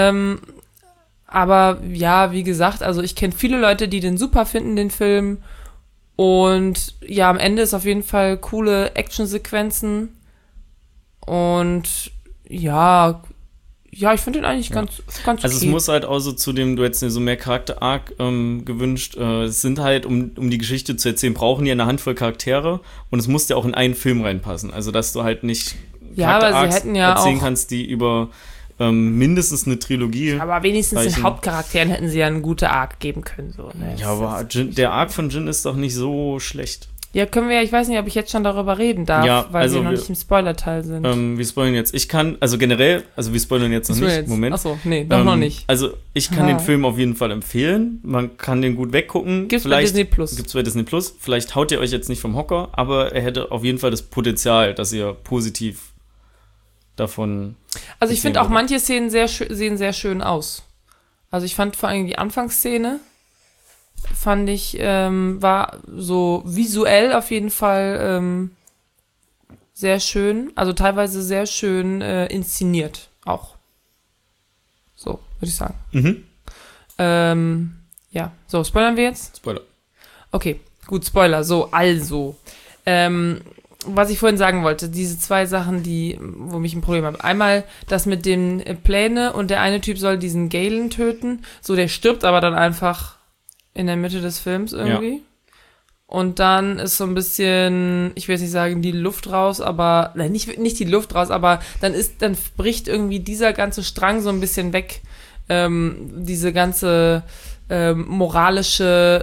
Aber ja, wie gesagt, also ich kenne viele Leute, die den super finden, den Film. Und ja, am Ende ist auf jeden Fall coole Actionsequenzen. Und ja, ich finde den eigentlich ganz okay. Also es muss halt auch so zu dem, du hättest dir so mehr Charakter-Arc gewünscht. Es sind halt, um die Geschichte zu erzählen, brauchen die eine Handvoll Charaktere und es muss ja auch in einen Film reinpassen. Also dass du halt nicht Charakter-Arcs erzählen kannst, die über mindestens eine Trilogie. Aber wenigstens den Hauptcharakteren hätten sie ja eine gute Arc geben können. So, ne? Ja, aber der Arc von Jin ist doch nicht so schlecht. Ja, können wir, ich weiß nicht, ob ich jetzt schon darüber reden darf, weil wir noch nicht im Spoiler-Teil sind. Wir spoilern jetzt. Wir spoilern jetzt noch nicht. Moment. Achso, nee, noch nicht. Also, ich kann den Film auf jeden Fall empfehlen. Man kann den gut weggucken. Gibt's bei Disney Plus. Gibt's bei Disney Plus. Vielleicht haut ihr euch jetzt nicht vom Hocker, aber er hätte auf jeden Fall das Potenzial, dass ihr positiv davon. Also, ich finde auch manche Szenen sehen sehr schön aus. Also, ich fand vor allem die Anfangsszene, war so visuell auf jeden Fall sehr schön, also teilweise sehr schön inszeniert auch. So, würde ich sagen. Ja, so, spoilern wir jetzt? Spoiler. Okay, gut, Spoiler. So, also, was ich vorhin sagen wollte, diese zwei Sachen, wo mich ein Problem habe. Einmal das mit den Pläne und der eine Typ soll diesen Galen töten. So, der stirbt aber dann einfach in der Mitte des Films irgendwie. Ja. Und dann ist so ein bisschen, ich will jetzt nicht sagen, die Luft raus, aber, nein, nicht die Luft raus, aber dann bricht irgendwie dieser ganze Strang so ein bisschen weg. Diese ganze moralischer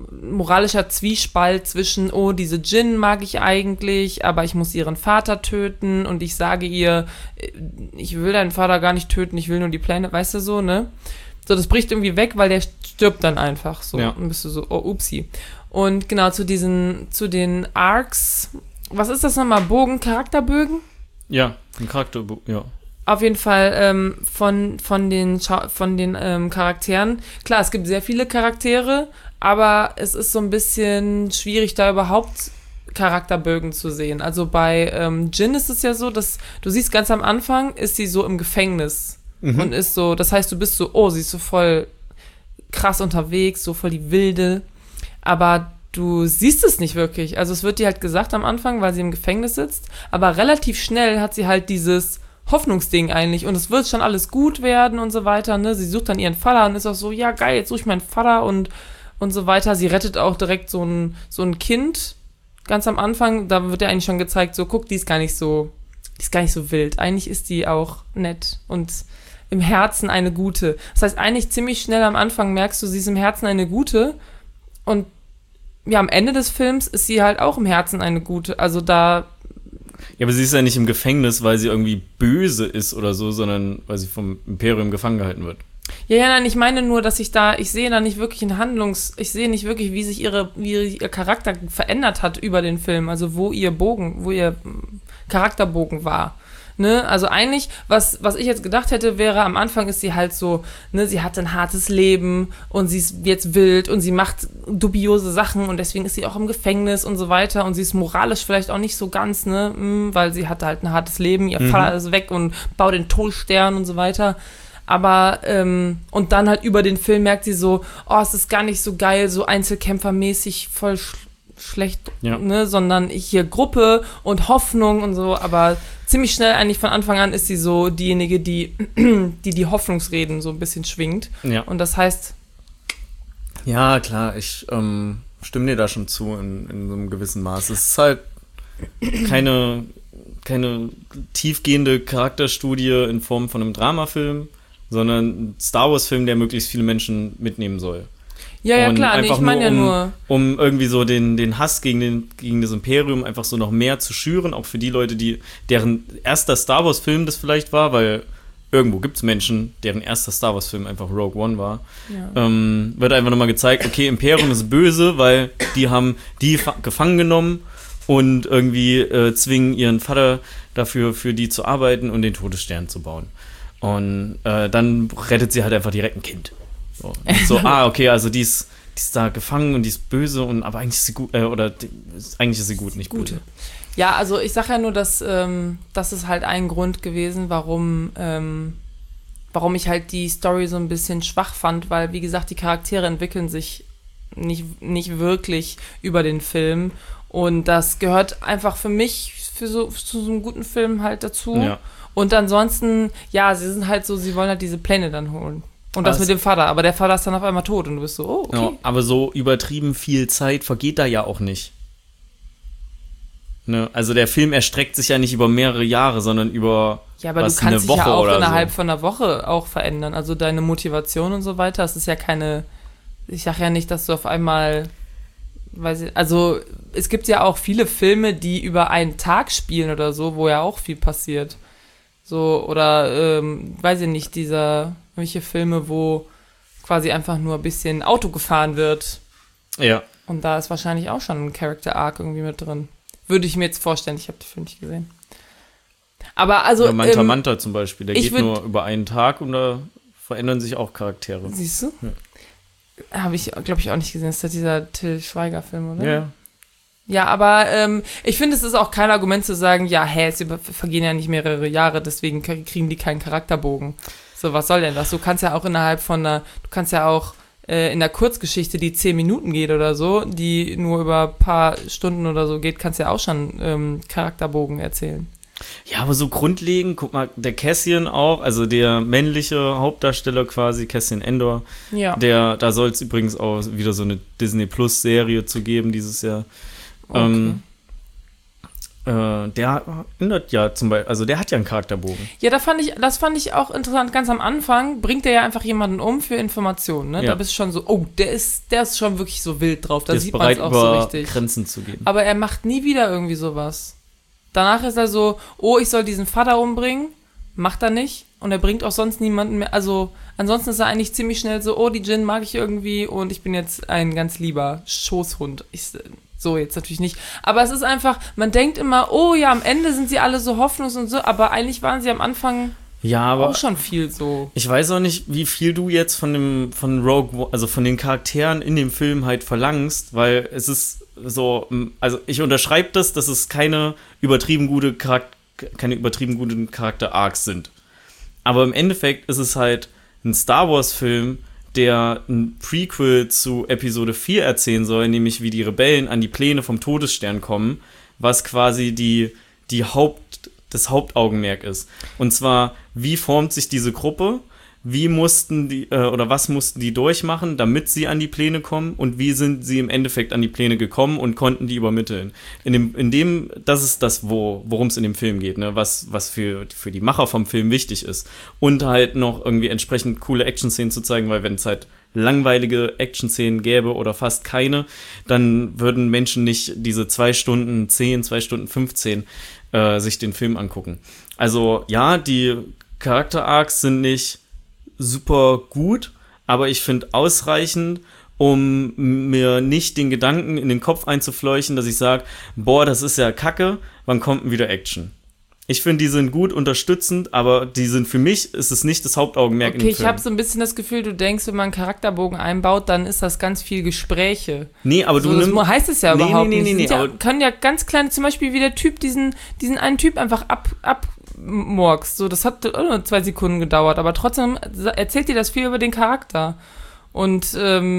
Zwiespalt zwischen, oh, diese Jin mag ich eigentlich, aber ich muss ihren Vater töten und ich sage ihr, ich will deinen Vater gar nicht töten, ich will nur die Pläne, weißt du so, ne? So, das bricht irgendwie weg, weil der stirbt dann einfach so. Ja. Und bist du so, oh, upsi. Und genau, zu den Arcs, was ist das nochmal? Charakterbögen? Ja, ein Charakterbogen, ja. Auf jeden Fall von den Charakteren. Klar, es gibt sehr viele Charaktere, aber es ist so ein bisschen schwierig, da überhaupt Charakterbögen zu sehen. Also bei Jin ist es ja so, dass du siehst ganz am Anfang, ist sie so im Gefängnis. Und ist so, das heißt, du bist so, oh, sie ist so voll krass unterwegs, so voll die Wilde, aber du siehst es nicht wirklich. Also es wird dir halt gesagt am Anfang, weil sie im Gefängnis sitzt, aber relativ schnell hat sie halt dieses Hoffnungsding eigentlich und es wird schon alles gut werden und so weiter, ne? Sie sucht dann ihren Vater und ist auch so, ja geil, jetzt suche ich meinen Vater und so weiter. Sie rettet auch direkt so ein Kind ganz am Anfang, da wird ja eigentlich schon gezeigt, so guck, die ist gar nicht so wild. Eigentlich ist die auch nett und im Herzen eine Gute. Das heißt, eigentlich ziemlich schnell am Anfang merkst du, sie ist im Herzen eine Gute und ja, am Ende des Films ist sie halt auch im Herzen eine Gute. Also da... Ja, aber sie ist ja nicht im Gefängnis, weil sie irgendwie böse ist oder so, sondern weil sie vom Imperium gefangen gehalten wird. Ja, nein, ich meine nur, dass ich sehe da nicht wirklich ich sehe nicht wirklich, wie sich ihr Charakter verändert hat über den Film, also wo ihr Charakterbogen war. Ne, also eigentlich, was ich jetzt gedacht hätte, wäre, am Anfang ist sie halt so, ne, sie hat ein hartes Leben und sie ist jetzt wild und sie macht dubiose Sachen und deswegen ist sie auch im Gefängnis und so weiter und sie ist moralisch vielleicht auch nicht so ganz, ne, weil sie hat halt ein hartes Leben, ihr Vater ist weg und baut den Todesstern und so weiter. Aber, und dann halt über den Film merkt sie so, oh, es ist gar nicht so geil, so einzelkämpfermäßig voll schlecht, ja, ne, sondern hier Gruppe und Hoffnung und so, aber ziemlich schnell eigentlich von Anfang an ist sie so diejenige, die Hoffnungsreden so ein bisschen schwingt. Ja. Und das heißt... Ja, klar, ich stimme dir da schon zu in so einem gewissen Maß. Es ist halt keine tiefgehende Charakterstudie in Form von einem Dramafilm, sondern ein Star-Wars-Film, der möglichst viele Menschen mitnehmen soll. Ja, klar, ich meine ja nur... Um irgendwie so den Hass gegen das Imperium einfach so noch mehr zu schüren, auch für die Leute, deren erster Star Wars-Film das vielleicht war, weil irgendwo gibt es Menschen, deren erster Star Wars-Film einfach Rogue One war, Ja. wird einfach nochmal gezeigt, okay, Imperium ist böse, weil die haben die gefangen genommen und irgendwie zwingen ihren Vater dafür, für die zu arbeiten und den Todesstern zu bauen. Und dann rettet sie halt einfach direkt ein Kind. So, okay, also die ist da gefangen und die ist böse, aber eigentlich ist sie gut, eigentlich ist sie gut, nicht böse. Ja, also ich sage ja nur, dass das ist halt ein Grund gewesen, warum ich halt die Story so ein bisschen schwach fand, weil, wie gesagt, die Charaktere entwickeln sich nicht wirklich über den Film und das gehört einfach für mich zu so einem guten Film halt dazu. Ja. Und ansonsten, ja, sie sind halt so, sie wollen halt diese Pläne dann holen. Und das mit dem Vater, aber der Vater ist dann auf einmal tot und du bist so, oh, okay. Ja, aber so übertrieben viel Zeit vergeht da ja auch nicht. Ne? Also der Film erstreckt sich ja nicht über mehrere Jahre, sondern über Ja, aber was, du kannst eine dich Woche ja auch oder innerhalb so. von einer Woche auch verändern. Also deine Motivation und so weiter, es ist ja keine, ich sag ja nicht, dass du auf einmal, also es gibt ja auch viele Filme, die über einen Tag spielen oder so, wo ja auch viel passiert. So, oder, weiß ich nicht, welche Filme, wo quasi einfach nur ein bisschen Auto gefahren wird. Ja. Und da ist wahrscheinlich auch schon ein Character Arc irgendwie mit drin. Würde ich mir jetzt vorstellen, ich habe den Film nicht gesehen. Aber also. Ja, Manta Manta zum Beispiel, der geht nur über einen Tag und da verändern sich auch Charaktere. Siehst du? Ja. Habe ich, glaube ich, auch nicht gesehen. Das ist ja dieser Till Schweiger-Film, oder? Ja. Ja, aber ich finde, es ist auch kein Argument zu sagen, ja, es vergehen ja nicht mehrere Jahre, deswegen kriegen die keinen Charakterbogen. So, was soll denn das? Du kannst ja auch in der Kurzgeschichte, die 10 Minuten geht oder so, die nur über ein paar Stunden oder so geht, kannst ja auch schon Charakterbogen erzählen. Ja, aber so grundlegend, guck mal, der Cassian auch, also der männliche Hauptdarsteller quasi, Cassian Andor, Ja. da soll es übrigens auch wieder so eine Disney-Plus-Serie zu geben dieses Jahr. Okay. Der ändert ja zum Beispiel, also der hat ja einen Charakterbogen. Ja, das fand ich auch interessant. Ganz am Anfang bringt er ja einfach jemanden um für Informationen. Ne? Ja. Da bist du schon so, oh, der ist schon wirklich so wild drauf. Da Der sieht ist man bereit, es auch über so richtig. Grenzen zu gehen. Aber er macht nie wieder irgendwie sowas. Danach ist er so, oh, ich soll diesen Vater umbringen. Macht er nicht. Und er bringt auch sonst niemanden mehr. Also, ansonsten ist er eigentlich ziemlich schnell so, oh, die Jinn mag ich irgendwie und ich bin jetzt ein ganz lieber Schoßhund. So jetzt natürlich nicht. Aber es ist einfach, man denkt immer, oh ja, am Ende sind sie alle so hoffnungslos und so, aber eigentlich waren sie am Anfang Ja, aber auch schon viel so. ich weiß auch nicht, wie viel du jetzt von Rogue One, also von den Charakteren in dem Film halt verlangst, weil es ist so, also ich unterschreibe das, dass es keine übertrieben guten Charakter-Arcs sind. Aber im Endeffekt ist es halt ein Star Wars-Film, der ein Prequel zu Episode 4 erzählen soll, nämlich wie die Rebellen an die Pläne vom Todesstern kommen, was quasi das Hauptaugenmerk ist. Und zwar, wie formt sich diese Gruppe, was mussten die durchmachen, damit sie an die Pläne kommen und wie sind sie im Endeffekt an die Pläne gekommen und konnten die übermitteln. Das ist das, worum es in dem Film geht, ne? Was für die Macher vom Film wichtig ist. Und halt noch irgendwie entsprechend coole Action-Szenen zu zeigen, weil wenn es halt langweilige Action-Szenen gäbe oder fast keine, dann würden Menschen nicht diese 2 Stunden 10, 2 Stunden 15 sich den Film angucken. Also ja, die Charakter-Arcs sind nicht super gut, aber ich finde ausreichend, um mir nicht den Gedanken in den Kopf einzufleuchen, dass ich sage, boah, das ist ja kacke, wann kommt denn wieder Action? Ich finde, die sind gut unterstützend, aber für mich ist es nicht das Hauptaugenmerk in dem Okay, Film. ich habe so ein bisschen das Gefühl, du denkst, wenn man einen Charakterbogen einbaut, dann ist das ganz viel Gespräche. Nee, aber so, du das nimmst... heißt es ja überhaupt nicht. Nee, Können ja ganz kleine, zum Beispiel wie der Typ, diesen einen Typ einfach abmorkst. So, das hat nur 2 Sekunden gedauert, aber trotzdem erzählt dir das viel über den Charakter. Und,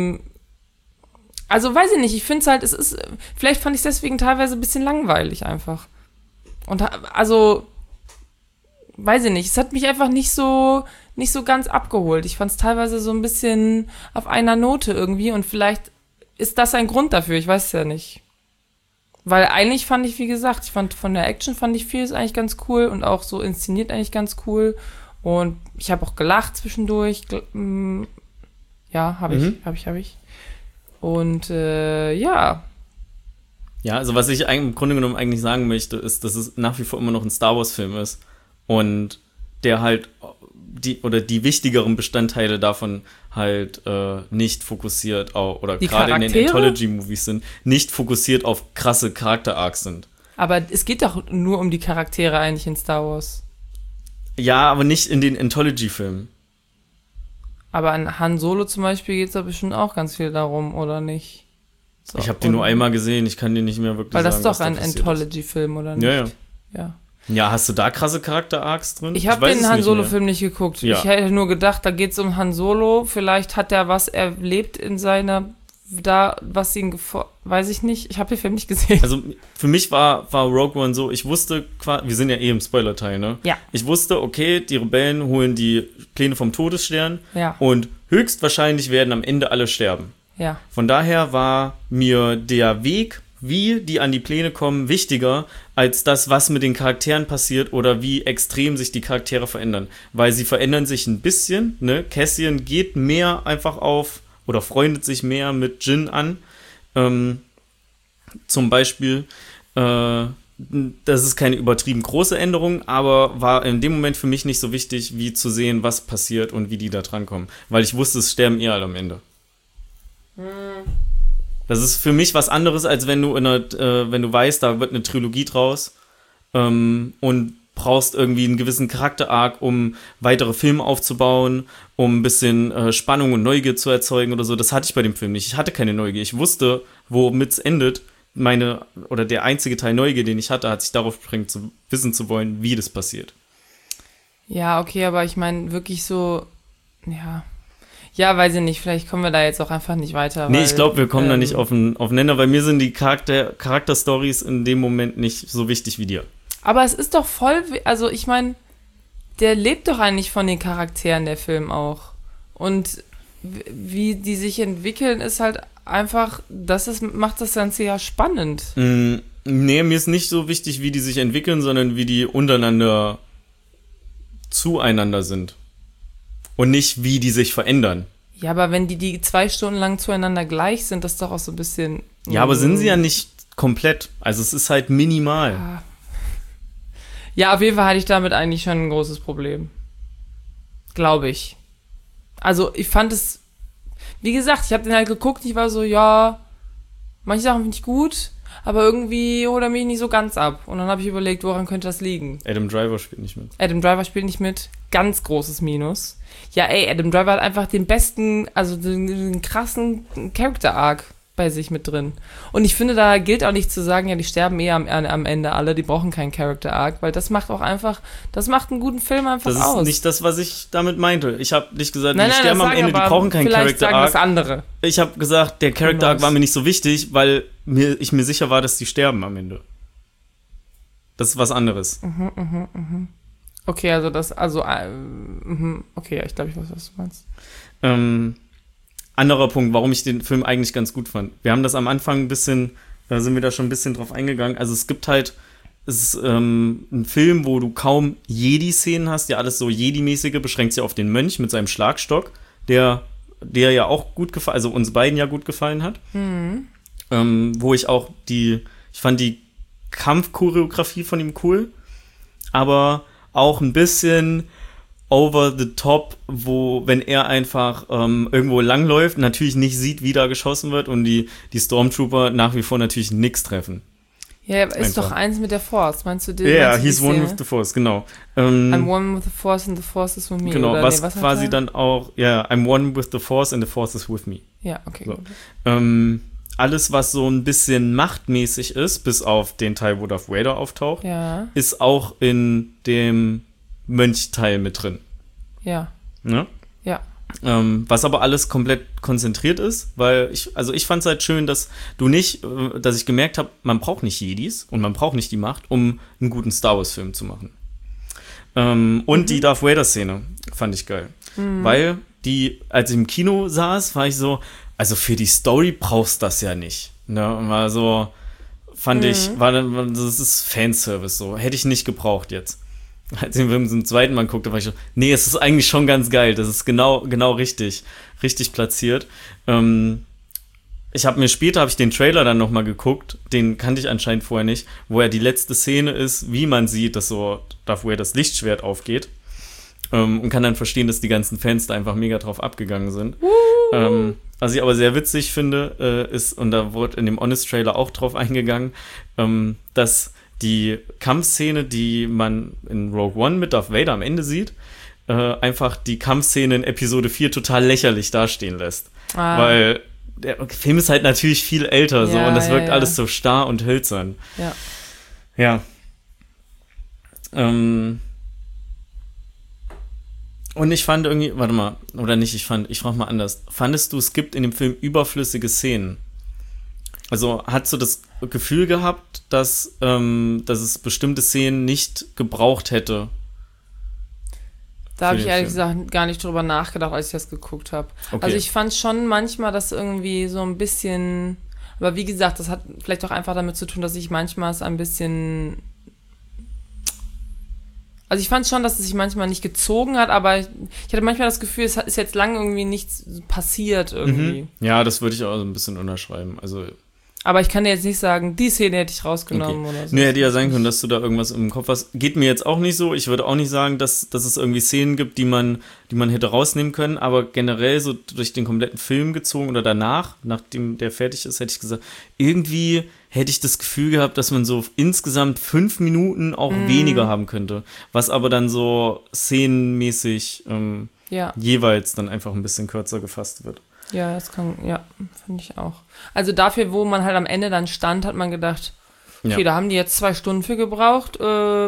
also weiß ich nicht, ich finde es halt, vielleicht fand ich es deswegen teilweise ein bisschen langweilig einfach. Und also, weiß ich nicht, es hat mich einfach nicht so ganz abgeholt. Ich fand es teilweise so ein bisschen auf einer Note irgendwie und vielleicht ist das ein Grund dafür, ich weiß es ja nicht. Weil eigentlich fand ich, wie gesagt, von der Action fand ich vieles eigentlich ganz cool und auch so inszeniert eigentlich ganz cool und ich habe auch gelacht zwischendurch. Ja, habe ich. Und ja. Ja, also was ich im Grunde genommen eigentlich sagen möchte, ist, dass es nach wie vor immer noch ein Star Wars-Film ist und der halt die wichtigeren Bestandteile davon halt nicht fokussiert auf, oder Die gerade in den Charaktere? Anthology-Movies sind, nicht fokussiert auf krasse Charakter-Arcs sind. Aber es geht doch nur um die Charaktere eigentlich in Star Wars. Ja, aber nicht in den Anthology-Filmen. Aber an Han Solo zum Beispiel geht es da bestimmt auch ganz viel darum, oder nicht? So, Ich habe den nur einmal gesehen, ich kann dir nicht mehr wirklich Weil das sagen, ist doch was da ein passiert Anthology-Film, oder ist. nicht? Ja, ja. Ja. Ja, hast du da krasse Charakter-Arcs drin? Ich habe weiß den es Han nicht Solo-Film nicht geguckt. Ja. Ich hätte nur gedacht, da geht es um Han Solo. Vielleicht hat er was erlebt in seiner, was ihn weiß ich nicht. Ich habe den Film nicht gesehen. Also für mich war Rogue One so, ich wusste, wir sind ja eh im Spoiler-Teil, ne? Ja. Ich wusste, okay, die Rebellen holen die Pläne vom Todesstern Ja. und höchstwahrscheinlich werden am Ende alle sterben. Ja. Von daher war mir der Weg, wie die an die Pläne kommen, wichtiger als das, was mit den Charakteren passiert oder wie extrem sich die Charaktere verändern. Weil sie verändern sich ein bisschen, ne? Cassian geht mehr einfach auf oder freundet sich mehr mit Jyn an. Zum Beispiel, das ist keine übertrieben große Änderung, aber war in dem Moment für mich nicht so wichtig, wie zu sehen, was passiert und wie die da drankommen. Weil ich wusste, es sterben alle am Ende. Das ist für mich was anderes, als wenn du wenn du weißt, da wird eine Trilogie draus und brauchst irgendwie einen gewissen Charakter-Arc, um weitere Filme aufzubauen, um ein bisschen Spannung und Neugier zu erzeugen oder so. Das hatte ich bei dem Film nicht. Ich hatte keine Neugier. Ich wusste, womit es endet. Der einzige Teil Neugier, den ich hatte, hat sich darauf beschränkt, wissen zu wollen, wie das passiert. Ja, okay, aber ich meine wirklich so, ja. Ja, weiß ich nicht, vielleicht kommen wir da jetzt auch einfach nicht weiter. Nee, weil, ich glaube, wir kommen da nicht auf Nenner, weil mir sind die Charakter-Stories in dem Moment nicht so wichtig wie dir. Aber es ist doch voll, also ich meine, der lebt doch eigentlich von den Charakteren, der Film auch. Und wie die sich entwickeln, ist halt einfach, macht das Ganze ja spannend. Nee, mir ist nicht so wichtig, wie die sich entwickeln, sondern wie die untereinander zueinander sind. Und nicht, wie die sich verändern. Ja, aber wenn die 2 Stunden lang zueinander gleich sind, das ist doch auch so ein bisschen... Ja, aber sind sie ja nicht komplett. Also es ist halt minimal. Ja, auf jeden Fall hatte ich damit eigentlich schon ein großes Problem. Glaube ich. Also ich fand es... Wie gesagt, ich habe den halt geguckt, ich war so, ja, manche Sachen finde ich gut, aber irgendwie holt er mich nicht so ganz ab. Und dann habe ich überlegt, woran könnte das liegen? Adam Driver spielt nicht mit. Adam Driver spielt nicht mit. Ganz großes Minus. Ja, Adam Driver hat einfach den besten, also den krassen Character-Arc bei sich mit drin. Und ich finde, da gilt auch nicht zu sagen, ja, die sterben am Ende alle, die brauchen keinen Character-Arc, weil das macht auch einfach, das macht einen guten Film einfach aus. Das ist nicht das, was ich damit meinte. Ich habe nicht gesagt, Nein, die sterben am Ende, die brauchen keinen Character-Arc. Vielleicht sagen das Character-Arc. andere. Ich habe gesagt, der Character-Arc war mir nicht so wichtig, weil ich mir sicher war, dass die sterben am Ende. Das ist was anderes. Okay, okay, ich glaube, ich weiß, was du meinst. Anderer Punkt, warum ich den Film eigentlich ganz gut fand. Wir haben das am Anfang ein bisschen, da sind wir da schon ein bisschen drauf eingegangen. Also es ist ein Film, wo du kaum Jedi-Szenen hast, ja alles so Jedi-mäßige, beschränkt sich auf den Mönch mit seinem Schlagstock, der ja auch gut gefallen, also uns beiden ja gut gefallen hat. Wo ich auch ich fand die Kampfchoreografie von ihm cool, aber auch ein bisschen over the top, wenn er einfach irgendwo langläuft, natürlich nicht sieht, wie da geschossen wird und die Stormtrooper nach wie vor natürlich nichts treffen. Ja, ist doch eins mit der Force, meinst du den? Ja, he's one with the Force, genau. I'm one with the Force and the Force is with me. Genau, oder was was quasi dann auch, I'm one with the Force and the Force is with me. Ja, okay. So. Alles, was so ein bisschen machtmäßig ist, bis auf den Teil, wo Darth Vader auftaucht, Ja. ist auch in dem Mönch-Teil mit drin. Ja. Ne? Ja. Was aber alles komplett konzentriert ist, weil ich fand es halt schön, dass ich gemerkt habe, man braucht nicht Jedis und man braucht nicht die Macht, um einen guten Star Wars-Film zu machen. Und die Darth Vader-Szene fand ich geil. Weil als ich im Kino saß, war ich so, also für die Story brauchst du das ja nicht. Ne? Und war so, das ist Fanservice so. Hätte ich nicht gebraucht jetzt. Als ich den Film zum zweiten Mal guckte, war ich so, nee, es ist eigentlich schon ganz geil. Das ist genau richtig platziert. Später habe ich den Trailer dann nochmal geguckt, den kannte ich anscheinend vorher nicht, wo ja die letzte Szene ist, wie man sieht, dass so Darth Vader das Lichtschwert aufgeht. und kann dann verstehen, dass die ganzen Fans da einfach mega drauf abgegangen sind. Was ich aber sehr witzig finde, ist, und da wurde in dem Honest-Trailer auch drauf eingegangen, dass die Kampfszene, die man in Rogue One mit Darth Vader am Ende sieht, einfach die Kampfszene in Episode 4 total lächerlich dastehen lässt. Weil der Film ist halt natürlich viel älter so, und das wirkt alles so starr und hölzern. Ja. Und ich fand irgendwie, warte mal, oder nicht, ich frage mal anders. Fandest du, es gibt in dem Film überflüssige Szenen? Also, hast du das Gefühl gehabt, dass es bestimmte Szenen nicht gebraucht hätte? Da habe ich ehrlich gesagt gar nicht drüber nachgedacht, als ich das geguckt habe. Okay. Also ich fand schon manchmal das irgendwie so ein bisschen, aber wie gesagt, das hat vielleicht auch einfach damit zu tun, dass ich manchmal es ein bisschen, also ich fand schon, dass es sich manchmal nicht gezogen hat, aber ich hatte manchmal das Gefühl, es ist jetzt lange irgendwie nichts passiert irgendwie. Ja, das würde ich auch so ein bisschen unterschreiben. Also aber ich kann dir jetzt nicht sagen, die Szene hätte ich rausgenommen oder so. Nee, hätte ja sein können, dass du da irgendwas im Kopf hast. Geht mir jetzt auch nicht so. Ich würde auch nicht sagen, dass es irgendwie Szenen gibt, die man hätte rausnehmen können. Aber generell so durch den kompletten Film gezogen oder danach, nachdem der fertig ist, hätte ich gesagt, irgendwie hätte ich das Gefühl gehabt, dass man so insgesamt 5 Minuten auch weniger haben könnte. Was aber dann so szenenmäßig jeweils dann einfach ein bisschen kürzer gefasst wird. Ja, das kann, finde ich auch. Also dafür, wo man halt am Ende dann stand, hat man gedacht, okay, da haben die jetzt 2 Stunden für gebraucht,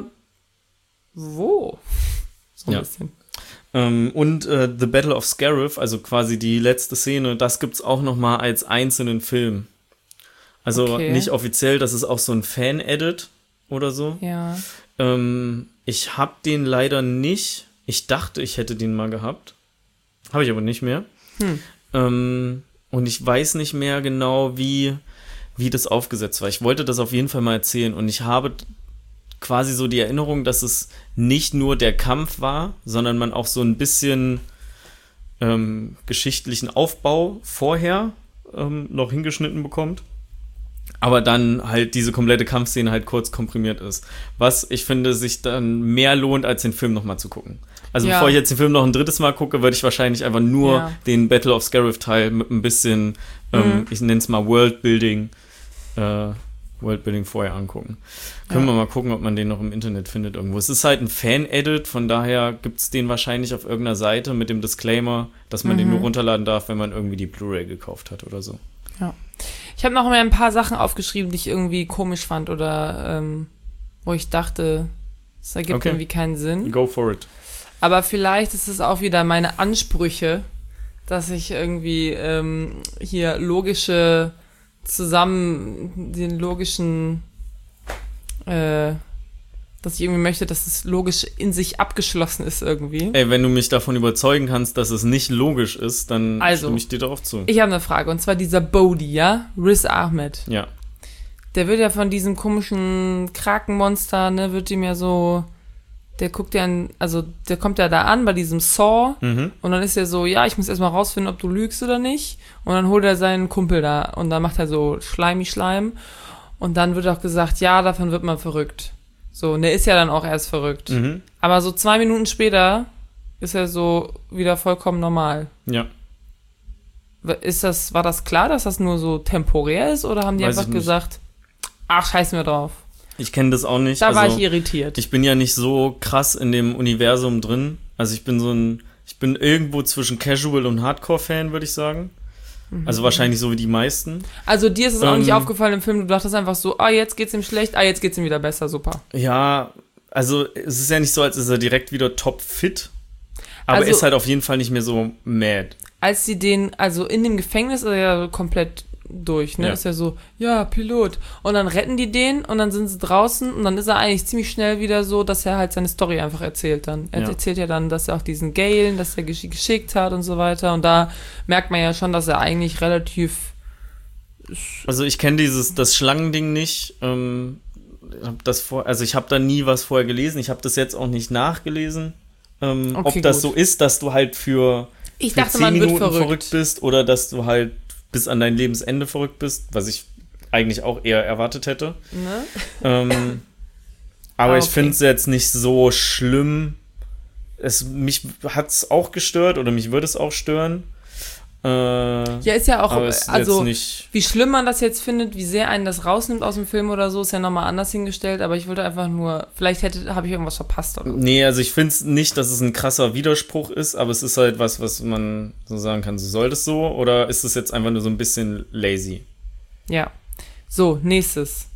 wo? So ein bisschen. Und The Battle of Scarif, also quasi die letzte Szene, das gibt's auch nochmal als einzelnen Film. Also nicht offiziell, das ist auch so ein Fan-Edit oder so. Ja. Ich hab den leider nicht. Ich dachte, ich hätte den mal gehabt. Habe ich aber nicht mehr. Und ich weiß nicht mehr genau, wie das aufgesetzt war. Ich wollte das auf jeden Fall mal erzählen. Und ich habe quasi so die Erinnerung, dass es nicht nur der Kampf war, sondern man auch so ein bisschen geschichtlichen Aufbau vorher noch hingeschnitten bekommt. Aber dann halt diese komplette Kampfszene halt kurz komprimiert ist. Was ich finde, sich dann mehr lohnt, als den Film nochmal zu gucken. Also bevor ich jetzt den Film noch ein drittes Mal gucke, würde ich wahrscheinlich einfach nur den Battle of Scarif-Teil mit ein bisschen, ich nenne es mal Worldbuilding vorher angucken. Können wir mal gucken, ob man den noch im Internet findet irgendwo. Es ist halt ein Fan-Edit, von daher gibt es den wahrscheinlich auf irgendeiner Seite mit dem Disclaimer, dass man den nur runterladen darf, wenn man irgendwie die Blu-ray gekauft hat oder so. Ja. Ich habe noch mal ein paar Sachen aufgeschrieben, die ich irgendwie komisch fand oder wo ich dachte, es ergibt irgendwie keinen Sinn. Go for it. Aber vielleicht ist es auch wieder meine Ansprüche, dass ich irgendwie hier dass ich irgendwie möchte, dass es logisch in sich abgeschlossen ist irgendwie. Ey, wenn du mich davon überzeugen kannst, dass es nicht logisch ist, dann stimme ich dir darauf zu. Ich habe eine Frage, und zwar dieser Bodhi, ja? Riz Ahmed. Ja. Der wird ja von diesem komischen Krakenmonster, ne, wird ihm ja so, der kommt ja da an bei diesem Saw und dann ist er so, ja, ich muss erstmal rausfinden, ob du lügst oder nicht. Und dann holt er seinen Kumpel da und dann macht er so Schleim und dann wird auch gesagt, ja, davon wird man verrückt. So, und der ist ja dann auch erst verrückt. Aber so 2 Minuten später ist er so wieder vollkommen normal. Ja. War das klar, dass das nur so temporär ist, oder haben die einfach gesagt, ach, scheißen wir drauf? Ich kenne das auch nicht. Da war ich irritiert. Ich bin ja nicht so krass in dem Universum drin. Also ich bin irgendwo zwischen Casual und Hardcore-Fan, würde ich sagen. Also wahrscheinlich so wie die meisten. Also dir ist es auch nicht aufgefallen im Film, du dachtest einfach so, jetzt geht's ihm schlecht, jetzt geht's ihm wieder besser, super. Ja, also es ist ja nicht so, als ist er direkt wieder top fit. Aber er ist halt auf jeden Fall nicht mehr so mad. Als sie in dem Gefängnis ist er ja komplett durch, ne? Ja. Ist ja so, ja, Pilot. Und dann retten die den und dann sind sie draußen und dann ist er eigentlich ziemlich schnell wieder so, dass er halt seine Story einfach erzählt dann. Er erzählt ja dann, dass er auch diesen Galen, dass er geschickt hat und so weiter. Und da merkt man ja schon, dass er eigentlich relativ... Also ich kenne das Schlangending nicht. Ich habe da nie was vorher gelesen. Ich habe das jetzt auch nicht nachgelesen. Ob das so ist, dass du halt für 10 Minuten verrückt bist oder dass du halt bis an dein Lebensende verrückt bist, was ich eigentlich auch eher erwartet hätte. Ne? Aber ich finde es jetzt nicht so schlimm, mich hat's auch gestört oder mich würde es auch stören. Ja, ist ja auch, aber ist also jetzt nicht, wie schlimm man das jetzt findet, wie sehr einen das rausnimmt aus dem Film oder so, ist ja nochmal anders hingestellt, aber ich wollte einfach nur, vielleicht habe ich irgendwas verpasst oder so. nee, also ich finde es nicht, dass es ein krasser Widerspruch ist, aber es ist halt was man so sagen kann, so soll das so oder ist es jetzt einfach nur so ein bisschen lazy? Ja. So, nächstes.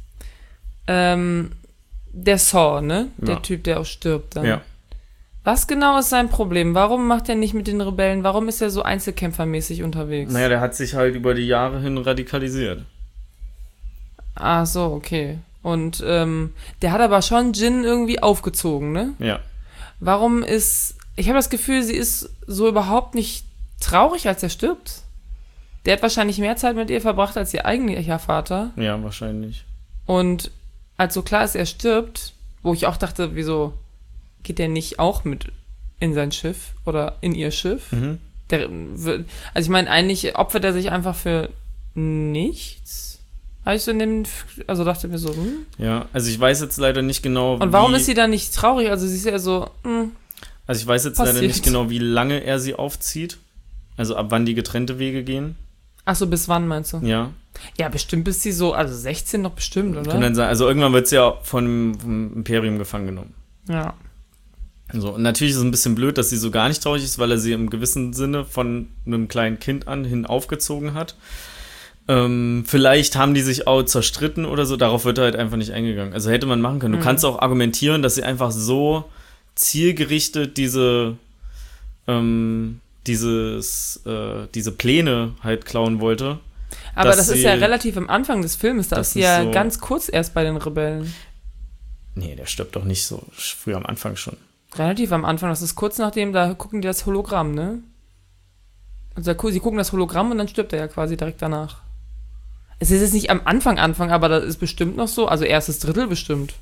Der Saw, ne? Der Ja. Typ, der auch stirbt dann. Ja. Was genau ist sein Problem? Warum macht er nicht mit den Rebellen? Warum ist er so einzelkämpfermäßig unterwegs? Naja, der hat sich halt über die Jahre hin radikalisiert. Ah, so, okay. Und der hat aber schon Jin irgendwie aufgezogen, ne? Ja. Warum ist... Ich habe das Gefühl, sie ist so überhaupt nicht traurig, als er stirbt. Der hat wahrscheinlich mehr Zeit mit ihr verbracht als ihr eigentlicher Vater. Ja, wahrscheinlich. Und als so klar ist, er stirbt, wo ich auch dachte, wieso geht der nicht auch mit in sein Schiff oder in ihr Schiff? Mhm. Also ich meine, eigentlich opfert er sich einfach für nichts. Habe ich so also dachte mir so, Ja, also ich weiß jetzt leider nicht genau, Und warum ist sie dann nicht traurig? Also sie ist ja so, Also ich weiß jetzt passiert? leider nicht genau, wie lange er sie aufzieht. Also ab wann die getrennte Wege gehen. ach so, bis wann meinst du? Ja. Ja, bestimmt bis sie so, also 16 noch bestimmt, oder? Kann dann sein, also irgendwann wird sie ja vom Imperium gefangen genommen. Ja. So, und natürlich ist es ein bisschen blöd, dass sie so gar nicht traurig ist, weil er sie im gewissen Sinne von einem kleinen Kind an hin aufgezogen hat. Vielleicht haben die sich auch zerstritten oder so, darauf wird er halt einfach nicht eingegangen. Also hätte man machen können. Du kannst auch argumentieren, dass sie einfach so zielgerichtet diese Pläne halt klauen wollte. Aber das ist sie- ja relativ am Anfang des Filmes, da das ist sie ist ja so- ganz kurz erst bei den Rebellen. Nee, der stirbt doch nicht so früh am Anfang schon. Relativ am Anfang, das ist kurz nachdem, da gucken die das Hologramm, ne? Also sie gucken das Hologramm und dann stirbt er ja quasi direkt danach. Es ist jetzt nicht am Anfang, aber das ist bestimmt noch so, also erstes Drittel bestimmt.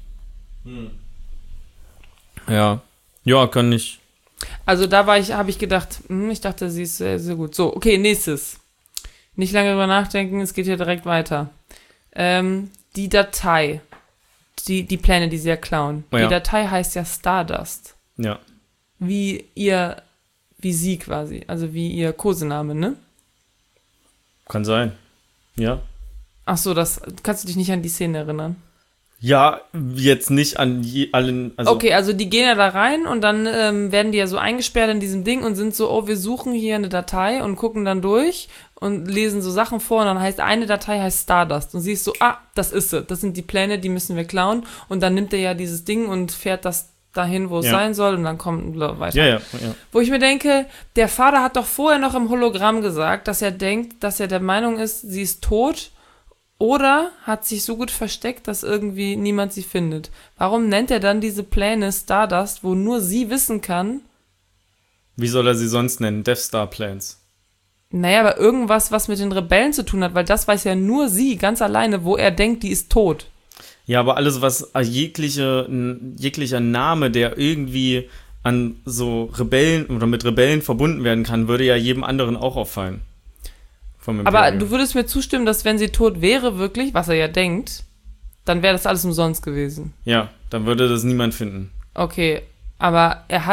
Ja. Ja, kann ich. Also da habe ich gedacht, ich dachte, sie ist sehr, sehr gut. So, okay, nächstes. Nicht lange drüber nachdenken, es geht hier direkt weiter. Die Datei. Die Pläne, die sie ja klauen. Oh ja. Die Datei heißt ja Stardust. Ja. Wie sie quasi. Also wie ihr Kosename, ne? Kann sein. Ja. Ach so, das kannst du dich nicht an die Szene erinnern. Ja, jetzt nicht an allen. Also, Okay, also die gehen ja da rein und dann werden die ja so eingesperrt in diesem Ding und sind so, oh, wir suchen hier eine Datei und gucken dann durch und lesen so Sachen vor und dann heißt eine Datei heißt Stardust und siehst so, das ist sie, das sind die Pläne, die müssen wir klauen und dann nimmt er ja dieses Ding und fährt das dahin, wo es sein soll und dann kommt weiter. Ja. Wo ich mir denke, der Vater hat doch vorher noch im Hologramm gesagt, dass er denkt, dass er der Meinung ist, sie ist tot oder hat sich so gut versteckt, dass irgendwie niemand sie findet. Warum nennt er dann diese Pläne Stardust, wo nur sie wissen kann? Wie soll er sie sonst nennen? Death Star Plans. Naja, aber irgendwas, was mit den Rebellen zu tun hat, weil das weiß ja nur sie ganz alleine, wo er denkt, die ist tot. Ja, aber alles, was jeglicher Name, der irgendwie an so Rebellen oder mit Rebellen verbunden werden kann, würde ja jedem anderen auch auffallen. Vom Aber Imperium. du würdest mir zustimmen, dass wenn sie tot wäre, wirklich, was er ja denkt, dann wäre das alles umsonst gewesen. Ja, dann würde das niemand finden. Okay, aber er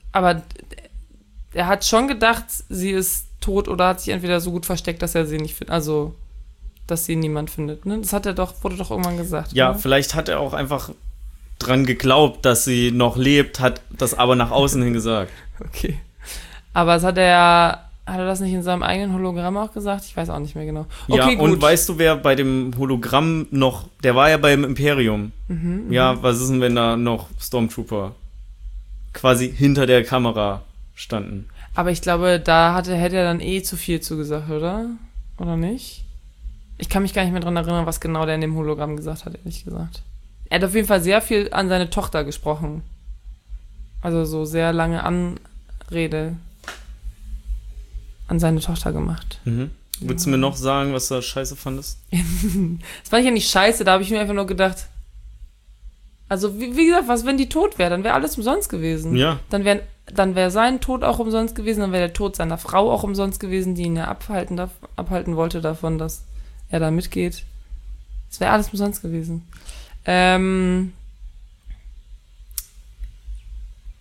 hat schon gedacht, sie ist tot oder hat sich entweder so gut versteckt, dass er sie nicht findet, also dass sie niemand findet, ne? Das wurde doch irgendwann gesagt. Ja, ne? vielleicht hat er auch einfach dran geglaubt, dass sie noch lebt, hat das aber nach außen hin gesagt. Okay. Aber hat er das nicht in seinem eigenen Hologramm auch gesagt? Ich weiß auch nicht mehr genau. Okay, Ja, gut. und weißt du, wer bei dem Hologramm noch, der war ja beim Imperium. Ja, was ist denn, wenn da noch Stormtrooper quasi hinter der Kamera standen? Aber ich glaube, da hätte er dann zu viel zugesagt, oder? Oder nicht? Ich kann mich gar nicht mehr dran erinnern, was genau der in dem Hologramm gesagt hat, ehrlich gesagt. Er hat auf jeden Fall sehr viel an seine Tochter gesprochen. Also so sehr lange Anrede an seine Tochter gemacht. Würdest du mir noch sagen, was du da scheiße fandest? Das fand ich ja nicht scheiße, da habe ich mir einfach nur gedacht, also wie gesagt, was, wenn die tot wäre, dann wäre alles umsonst gewesen. Ja. Dann wäre sein Tod auch umsonst gewesen, dann wäre der Tod seiner Frau auch umsonst gewesen, die ihn ja abhalten wollte davon, dass er da mitgeht. Das wäre alles umsonst gewesen. Ja,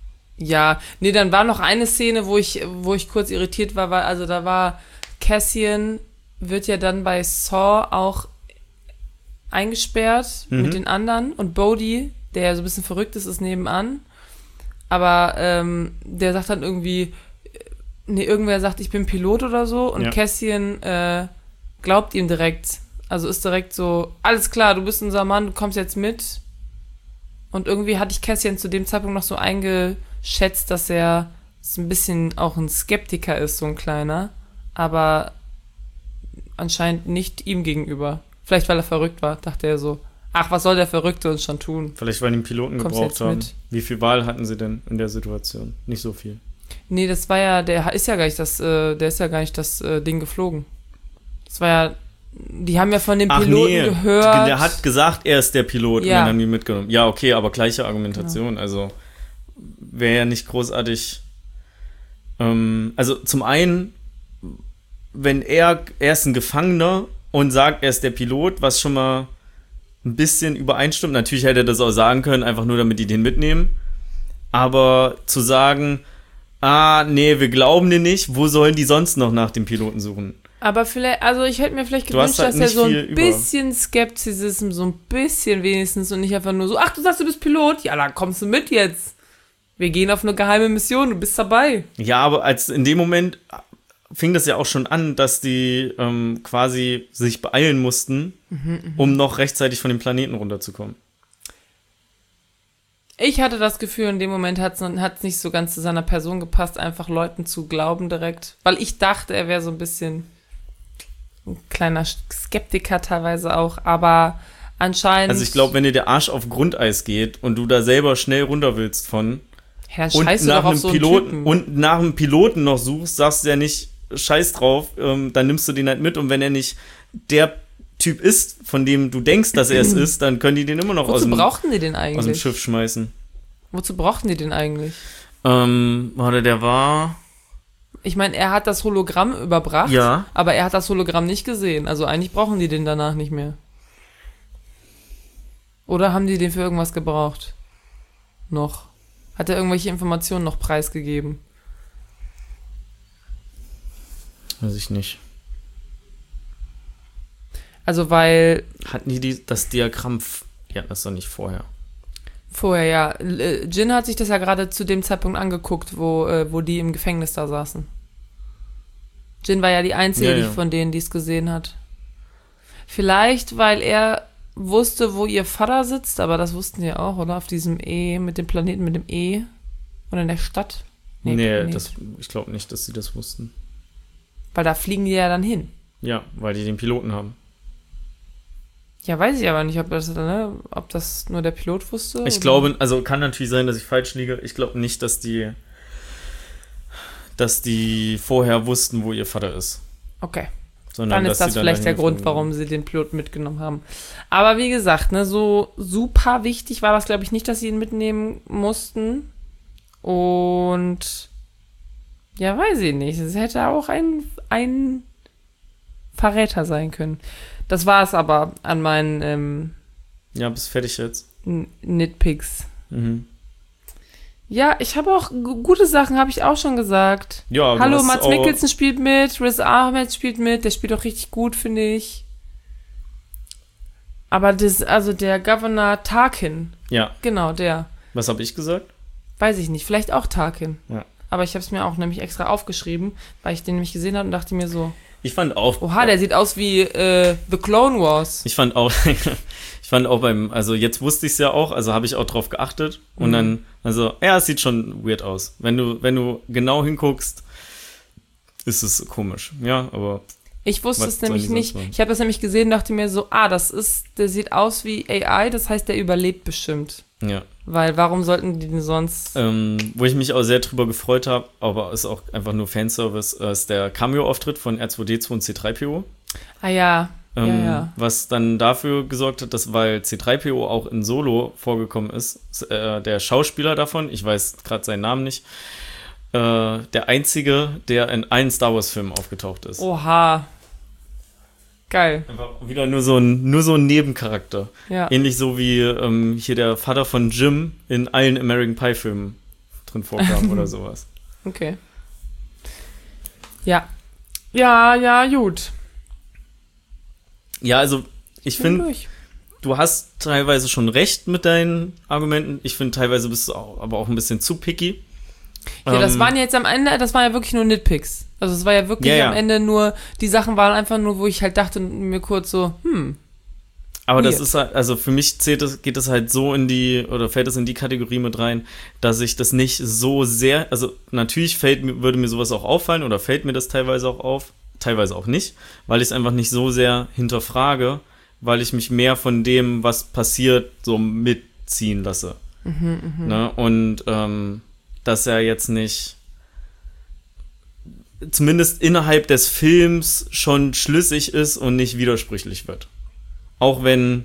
Ja, nee, dann war noch eine Szene, wo ich kurz irritiert war, weil, also da war Cassian, wird ja dann bei Saw auch eingesperrt mit den anderen und Bodhi, der ja so ein bisschen verrückt ist nebenan. Aber der sagt dann irgendwie, irgendwer sagt, ich bin Pilot oder so und Cassian glaubt ihm direkt. Also ist direkt so, alles klar, du bist unser Mann, du kommst jetzt mit. Und irgendwie hatte ich Cassian zu dem Zeitpunkt noch so eingeschätzt, dass er so ein bisschen auch ein Skeptiker ist, so ein kleiner. Aber anscheinend nicht ihm gegenüber. Vielleicht, weil er verrückt war, dachte er so, ach, was soll der Verrückte uns schon tun? Vielleicht, weil die Piloten gebraucht haben. Mit? Wie viel Wahl hatten sie denn in der Situation? Nicht so viel. Nee, das war ja, der ist ja gar nicht das Ding geflogen. Das war ja, die haben ja von dem Piloten gehört. Der hat gesagt, er ist der Pilot und dann haben die mitgenommen. Ja, okay, aber gleiche Argumentation. Ja. Also wäre ja nicht großartig. Also zum einen, wenn er ist ein Gefangener und sagt, er ist der Pilot, was schon mal ein bisschen übereinstimmt. Natürlich hätte er das auch sagen können, einfach nur, damit die den mitnehmen. Aber zu sagen, nee, wir glauben dir nicht, wo sollen die sonst noch nach dem Piloten suchen? Aber vielleicht, also ich hätte mir vielleicht gewünscht, halt dass er so ein bisschen Skeptizismus, so ein bisschen wenigstens und nicht einfach nur so, ach, du sagst, du bist Pilot? Ja, dann kommst du mit jetzt. Wir gehen auf eine geheime Mission, du bist dabei. Ja, aber als in dem Moment fing das ja auch schon an, dass die quasi sich beeilen mussten, um noch rechtzeitig von dem Planeten runterzukommen. Ich hatte das Gefühl, in dem Moment hat es nicht so ganz zu seiner Person gepasst, einfach Leuten zu glauben direkt. Weil ich dachte, er wäre so ein bisschen ein kleiner Skeptiker teilweise auch, aber anscheinend... Also ich glaube, wenn dir der Arsch auf Grundeis geht und du da selber schnell runter willst von... Ja, dann scheißt du doch auf so einen Typen. Und nach einem Piloten noch suchst, sagst du ja nicht, scheiß drauf, dann nimmst du den halt mit und wenn er nicht der Typ ist, von dem du denkst, dass er es ist, dann können die den immer noch aus dem Schiff schmeißen. Wozu brauchten die den eigentlich? Der war... Ich meine, er hat das Hologramm überbracht, ja, aber er hat das Hologramm nicht gesehen. Also eigentlich brauchen die den danach nicht mehr. Oder haben die den für irgendwas gebraucht? Noch. Hat er irgendwelche Informationen noch preisgegeben? Weiß ich nicht. Also weil... Hatten die das Diagramm... Ja, das doch nicht vorher. Vorher, ja. Jin hat sich das ja gerade zu dem Zeitpunkt angeguckt, wo die im Gefängnis da saßen. Jin war ja die Einzige von denen, die es gesehen hat. Vielleicht, weil er wusste, wo ihr Vater sitzt, aber das wussten die ja auch, oder? Auf diesem mit dem Planeten mit dem E. Oder in der Stadt. Nee, ich glaube nicht, dass sie das wussten. Weil da fliegen die ja dann hin. Ja, weil die den Piloten haben. Ja, weiß ich aber nicht, ob das nur der Pilot wusste. Ich glaube, also kann natürlich sein, dass ich falsch liege. Ich glaube nicht, dass die vorher wussten, wo ihr Vater ist. Okay. Sondern dann ist das vielleicht der Grund, warum sie den Piloten mitgenommen haben. Aber wie gesagt, so super wichtig war das, glaube ich, nicht, dass sie ihn mitnehmen mussten. Und ja, weiß ich nicht. Es hätte auch ein Verräter sein können. Das war es aber an meinen ja, bist fertig jetzt. Nitpicks. Ja, ich habe auch gute Sachen, habe ich auch schon gesagt. Ja, hallo, Mads Mikkelsen spielt mit, Riz Ahmed spielt mit, der spielt auch richtig gut, finde ich. Aber der Governor Tarkin. Ja. Genau, der. Was habe ich gesagt? Weiß ich nicht, vielleicht auch Tarkin. Ja. Aber ich habe es mir auch nämlich extra aufgeschrieben, weil ich den nämlich gesehen habe und dachte mir so... Ich fand auch... Oha, der sieht aus wie The Clone Wars. Ich fand auch also jetzt wusste ich es ja auch, also habe ich auch drauf geachtet. Und dann, also, ja, es sieht schon weird aus. Wenn du genau hinguckst, ist es komisch. Ja, aber... Ich wusste es nämlich nicht. Ich habe das nämlich gesehen und dachte mir so, der sieht aus wie AI, das heißt, der überlebt bestimmt. Ja. Weil, warum sollten die denn sonst... Wo ich mich auch sehr drüber gefreut habe, aber ist auch einfach nur Fanservice, ist der Cameo-Auftritt von R2D2 und C3PO. Ah ja, ja. Was dann dafür gesorgt hat, dass, weil C3PO auch in Solo vorgekommen ist, der Schauspieler davon, ich weiß gerade seinen Namen nicht, der einzige, der in allen Star Wars-Filmen aufgetaucht ist. Oha. Geil. Einfach wieder nur so ein Nebencharakter. Ja. Ähnlich so wie hier der Vater von Jim in allen American Pie-Filmen drin vorkam oder sowas. Okay. Ja. Ja, gut. Ja, also ich finde, du hast teilweise schon recht mit deinen Argumenten. Ich finde, teilweise bist du aber auch ein bisschen zu picky. Ja, das waren jetzt am Ende, das waren ja wirklich nur Nitpicks. Also es war ja wirklich am Ende nur, die Sachen waren einfach nur, wo ich halt dachte mir kurz so, Aber weird. Das ist halt, also für mich geht es halt so fällt es in die Kategorie mit rein, dass ich das nicht so sehr, also natürlich würde mir sowas auch auffallen oder fällt mir das teilweise auch auf, teilweise auch nicht, weil ich es einfach nicht so sehr hinterfrage, weil ich mich mehr von dem, was passiert, so mitziehen lasse. Ne? Und dass er jetzt nicht zumindest innerhalb des Films schon schlüssig ist und nicht widersprüchlich wird. Auch wenn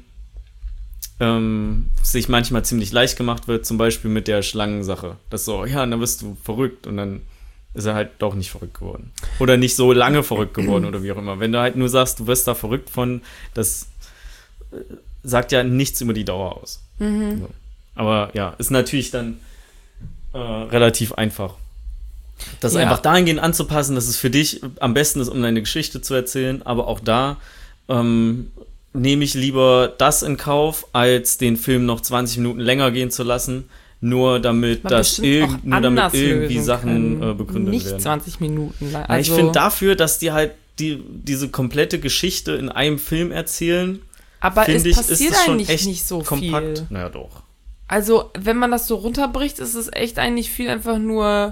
sich manchmal ziemlich leicht gemacht wird, zum Beispiel mit der Schlangensache. Das so, ja, dann wirst du verrückt und dann ist er halt doch nicht verrückt geworden. Oder nicht so lange verrückt geworden oder wie auch immer. Wenn du halt nur sagst, du wirst da verrückt von, das sagt ja nichts über die Dauer aus. So. Aber ja, ist natürlich dann relativ einfach. Das einfach dahingehend anzupassen, dass es für dich am besten ist, um deine Geschichte zu erzählen, aber auch da nehme ich lieber das in Kauf, als den Film noch 20 Minuten länger gehen zu lassen, nur damit irgendwie Sachen begründet nicht werden. Nicht 20 Minuten lang. Also, ich finde dafür, dass die halt diese komplette Geschichte in einem Film erzählen, aber es passiert eigentlich nicht so kompakt. Viel. Naja, doch. Also, wenn man das so runterbricht, ist es echt eigentlich viel einfach nur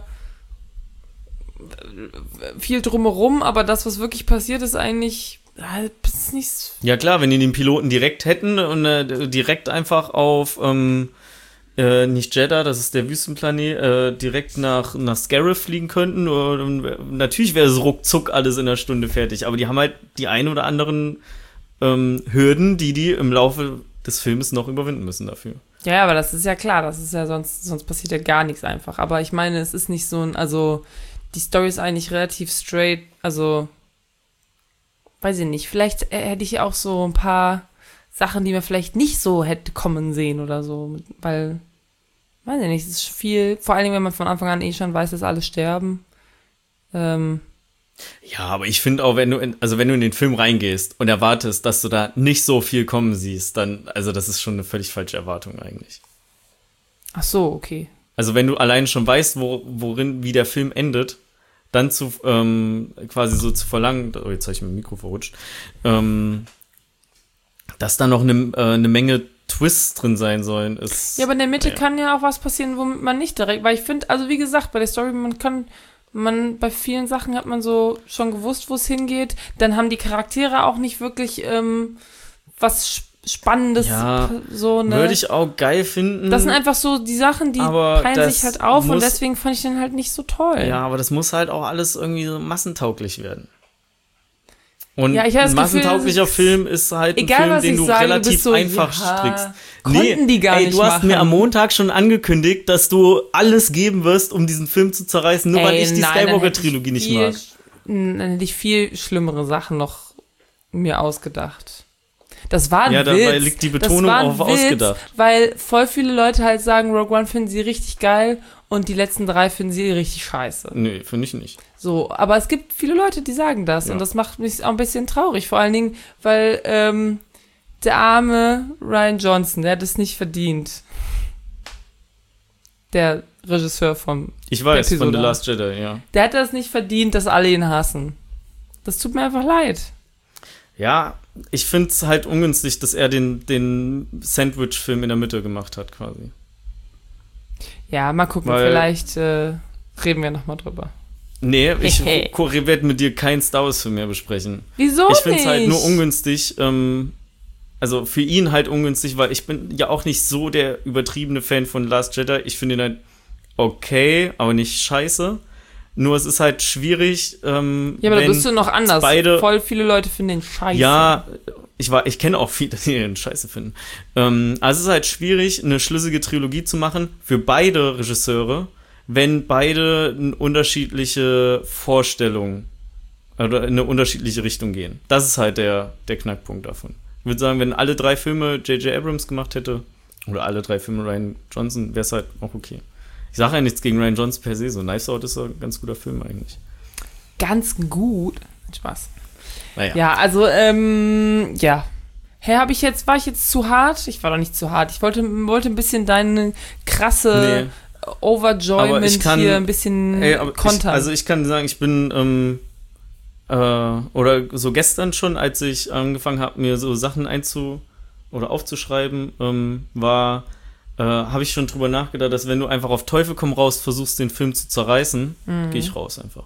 viel drumherum, aber das, was wirklich passiert, ist eigentlich nicht so. Ja klar, wenn die den Piloten direkt hätten und direkt einfach auf nicht Jeddah, das ist der Wüstenplanet, direkt nach Scarif fliegen könnten, natürlich wäre es ruckzuck alles in einer Stunde fertig, aber die haben halt die ein oder anderen Hürden, die im Laufe des Films noch überwinden müssen dafür. Ja, aber das ist ja klar, das ist ja sonst passiert ja gar nichts einfach. Aber ich meine, es ist nicht so die Story ist eigentlich relativ straight, also weiß ich nicht, vielleicht hätte ich auch so ein paar Sachen, die man vielleicht nicht so hätte kommen sehen oder so, weil, weiß ich nicht, es ist viel, vor allen Dingen, wenn man von Anfang an schon weiß, dass alle sterben. Ja, aber ich finde auch, wenn du in den Film reingehst und erwartest, dass du da nicht so viel kommen siehst, dann, also das ist schon eine völlig falsche Erwartung eigentlich. Ach so, okay. Also wenn du allein schon weißt, wie der Film endet, dann quasi so zu verlangen, oh, jetzt habe ich mit dem Mikro verrutscht, dass da noch eine Menge Twists drin sein sollen, ist. Ja, aber in der Mitte kann ja auch was passieren, womit man nicht direkt, weil ich finde, also wie gesagt, bei der Story, bei vielen Sachen hat man so schon gewusst, wo es hingeht. Dann haben die Charaktere auch nicht wirklich was Spannendes. Ja, so, ne? Würde ich auch geil finden. Das sind einfach so die Sachen, die teilen sich halt auf und deswegen fand ich den halt nicht so toll. Ja, aber das muss halt auch alles irgendwie so massentauglich werden. Und ein massentauglicher Film ist halt ein Film, den du relativ einfach strickst. Konnten die gar nicht du hast mir am Montag schon angekündigt, dass du alles geben wirst, um diesen Film zu zerreißen, nur weil ich die Skywalker-Trilogie nicht mag. Dann hätte ich viel schlimmere Sachen noch mir ausgedacht. Das war ein Witz. Ja, dabei liegt die Betonung auf ausgedacht. Weil voll viele Leute halt sagen, Rogue One finden sie richtig geil und die letzten 3 finden sie richtig scheiße. Nee, finde ich nicht. So, aber es gibt viele Leute, die sagen das und das macht mich auch ein bisschen traurig. Vor allen Dingen, weil der arme Rian Johnson, der hat es nicht verdient. Der Regisseur von Ich weiß, von The Last Jedi, ja. Der hat das nicht verdient, dass alle ihn hassen. Das tut mir einfach leid. Ja, ich finde es halt ungünstig, dass er den Sandwich-Film in der Mitte gemacht hat, quasi. Ja, mal gucken, vielleicht reden wir nochmal drüber. Nee, ich werde mit dir keinen Star Wars-Film mehr besprechen. Wieso nicht? Ich finde es halt nur ungünstig, also für ihn halt ungünstig, weil ich bin ja auch nicht so der übertriebene Fan von Last Jedi. Ich finde ihn halt okay, aber nicht scheiße. Nur es ist halt schwierig, ja, aber da bist du noch anders. Voll viele Leute finden den scheiße. Ja, ich kenne auch viele, die den scheiße finden. Also es ist halt schwierig, eine schlüssige Trilogie zu machen für beide Regisseure, wenn beide eine unterschiedliche Vorstellung oder in eine unterschiedliche Richtung gehen. Das ist halt der Knackpunkt davon. Ich würde sagen, wenn alle 3 Filme J.J. Abrams gemacht hätte, oder alle 3 Filme Rian Johnson, wäre es halt auch okay. Ich sage ja nichts gegen Rian Johnson per se, so Knives Out ist ein ganz guter Film eigentlich. Ganz gut. Spaß. Naja. Ja, also, ja. Hey, war ich jetzt zu hart? Ich war doch nicht zu hart. Ich wollte ein bisschen deine krasse Overjoyment hier ein bisschen kontern. Ich kann sagen, ich bin, oder so gestern schon, als ich angefangen habe, mir so Sachen aufzuschreiben, habe ich schon drüber nachgedacht, dass wenn du einfach auf Teufel komm raus versuchst, den Film zu zerreißen, gehe ich raus einfach.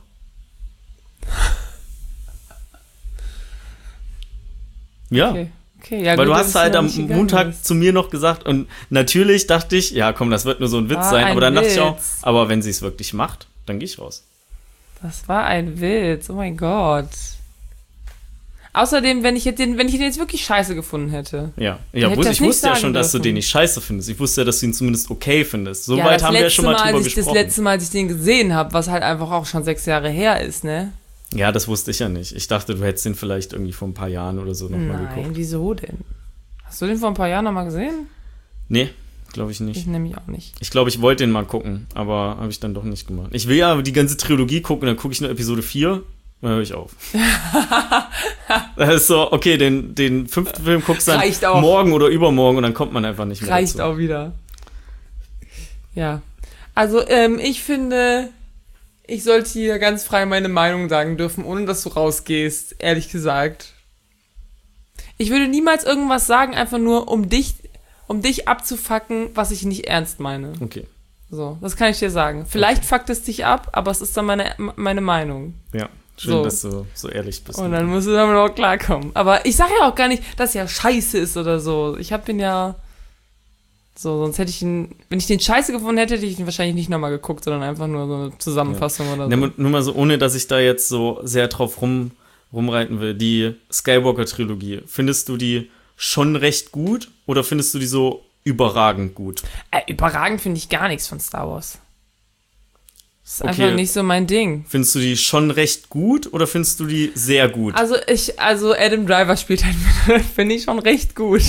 Ja. Okay, ja, weil gut, du hast halt am Montag zu mir noch gesagt und natürlich dachte ich, ja komm, das wird nur so ein Witz sein, aber dann dachte ich auch, aber wenn sie es wirklich macht, dann gehe ich raus. Das war ein Witz, oh mein Gott. Außerdem, wenn ich den jetzt wirklich scheiße gefunden hätte. Ja, ich wusste ja schon, dass du den nicht scheiße findest. Ich wusste ja, dass du ihn zumindest okay findest. So weit haben wir ja schon mal drüber gesprochen. Das letzte Mal, als ich den gesehen habe, was halt einfach auch schon 6 Jahre her ist, ne? Ja, das wusste ich ja nicht. Ich dachte, du hättest den vielleicht irgendwie vor ein paar Jahren oder so nochmal geguckt. Nein, wieso denn? Hast du den vor ein paar Jahren nochmal gesehen? Nee, glaube ich nicht. Ich nämlich auch nicht. Ich glaube, ich wollte den mal gucken, aber habe ich dann doch nicht gemacht. Ich will ja die ganze Trilogie gucken, dann gucke ich nur Episode 4, dann höre ich auf. Das ist so, okay, den 5. Film guckst du dann morgen oder übermorgen und dann kommt man einfach nicht mehr Reicht dazu. Auch wieder. Ja. Also, ich finde, ich sollte hier ganz frei meine Meinung sagen dürfen, ohne dass du rausgehst, ehrlich gesagt. Ich würde niemals irgendwas sagen, einfach nur um dich abzufacken, was ich nicht ernst meine. Okay. So, das kann ich dir sagen. Vielleicht fuckt es dich ab, aber es ist dann meine Meinung. Ja, schön, dass du so ehrlich bist. Und dann musst du damit auch klarkommen. Aber ich sage ja auch gar nicht, dass er scheiße ist oder so. Ich habe ihn ja... So, sonst hätte ich ihn, wenn ich den scheiße gefunden hätte, hätte ich ihn wahrscheinlich nicht nochmal geguckt, sondern einfach nur so eine Zusammenfassung oder so. Nur mal so, ohne dass ich da jetzt so sehr drauf rumreiten will. Die Skywalker-Trilogie, findest du die schon recht gut oder findest du die so überragend gut? Überragend finde ich gar nichts von Star Wars. Das ist einfach nicht so mein Ding. Findest du die schon recht gut oder findest du die sehr gut? Also Adam Driver spielt halt, finde ich schon recht gut.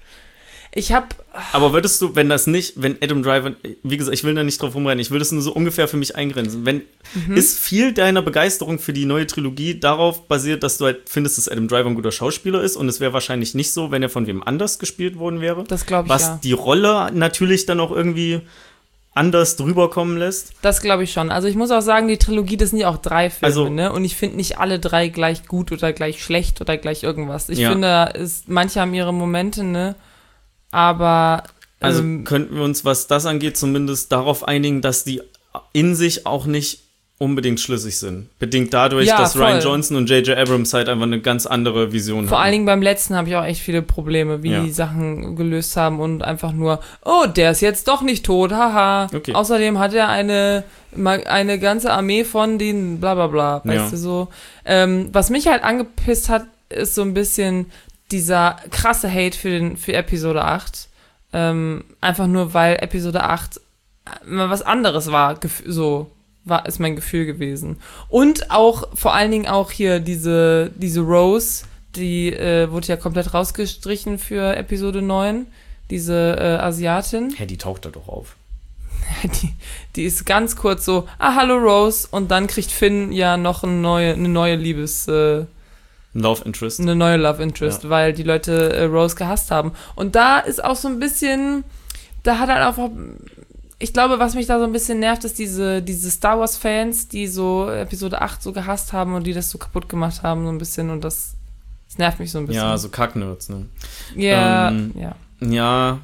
Aber würdest du, wenn Adam Driver, wie gesagt, ich will da nicht drauf rumrennen, ich würde es nur so ungefähr für mich eingrenzen. Ist viel deiner Begeisterung für die neue Trilogie darauf basiert, dass du halt findest, dass Adam Driver ein guter Schauspieler ist und es wäre wahrscheinlich nicht so, wenn er von wem anders gespielt worden wäre? Das glaube ich, was die Rolle natürlich dann auch irgendwie anders drüber kommen lässt. Das glaube ich schon. Also ich muss auch sagen, die Trilogie, das sind ja auch 3 Filme, ne? Und ich finde nicht alle 3 gleich gut oder gleich schlecht oder gleich irgendwas. Ich finde, manche haben ihre Momente, ne? Aber also könnten wir uns, was das angeht, zumindest darauf einigen, dass die in sich auch nicht unbedingt schlüssig sind. Bedingt dadurch, dass Rian Johnson und J.J. Abrams halt einfach eine ganz andere Vision haben. Vor allen Dingen beim letzten habe ich auch echt viele Probleme, wie die Sachen gelöst haben und einfach nur, oh, der ist jetzt doch nicht tot, haha. Okay. Außerdem hat er eine ganze Armee von den bla bla bla, weißt du so. Was mich halt angepisst hat, ist so ein bisschen dieser krasse Hate für Episode 8, einfach nur, weil Episode 8 mal was anderes war, ist mein Gefühl gewesen. Und auch, vor allen Dingen auch hier diese Rose, die wurde ja komplett rausgestrichen für Episode 9, diese Asiatin. Hä, die taucht da doch auf. Die ist ganz kurz so, hallo Rose, und dann kriegt Finn ja noch eine neue Love Interest. Eine neue Love Interest, weil die Leute Rose gehasst haben. Und da ist auch so ein bisschen, da hat halt einfach, ich glaube, was mich da so ein bisschen nervt, ist diese Star Wars Fans, die so Episode 8 so gehasst haben und die das so kaputt gemacht haben, so ein bisschen, und das nervt mich so ein bisschen. Ja, so Kacknerds, ne? Ja, Ja,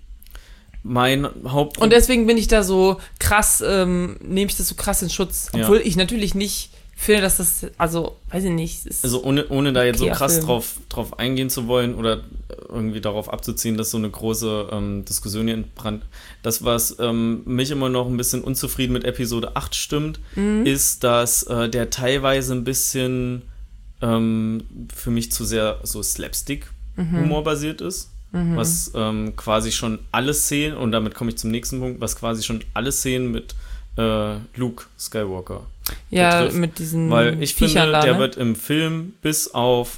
mein Haupt... Und deswegen bin ich da so krass, nehme ich das so krass in Schutz. Obwohl ich natürlich nicht finde, dass das, also, weiß ich nicht. Also ohne da jetzt so krass drauf eingehen zu wollen oder irgendwie darauf abzuziehen, dass so eine große Diskussion hier entbrannt. Das, was mich immer noch ein bisschen unzufrieden mit Episode 8 stimmt, ist, dass der teilweise ein bisschen für mich zu sehr so Slapstick-Humor basiert ist. Was quasi schon alle Szenen, und damit komme ich zum nächsten Punkt, was quasi schon alle Szenen mit Luke Skywalker betrifft. Mit diesen Weil ich Viechern finde, der wird im Film bis auf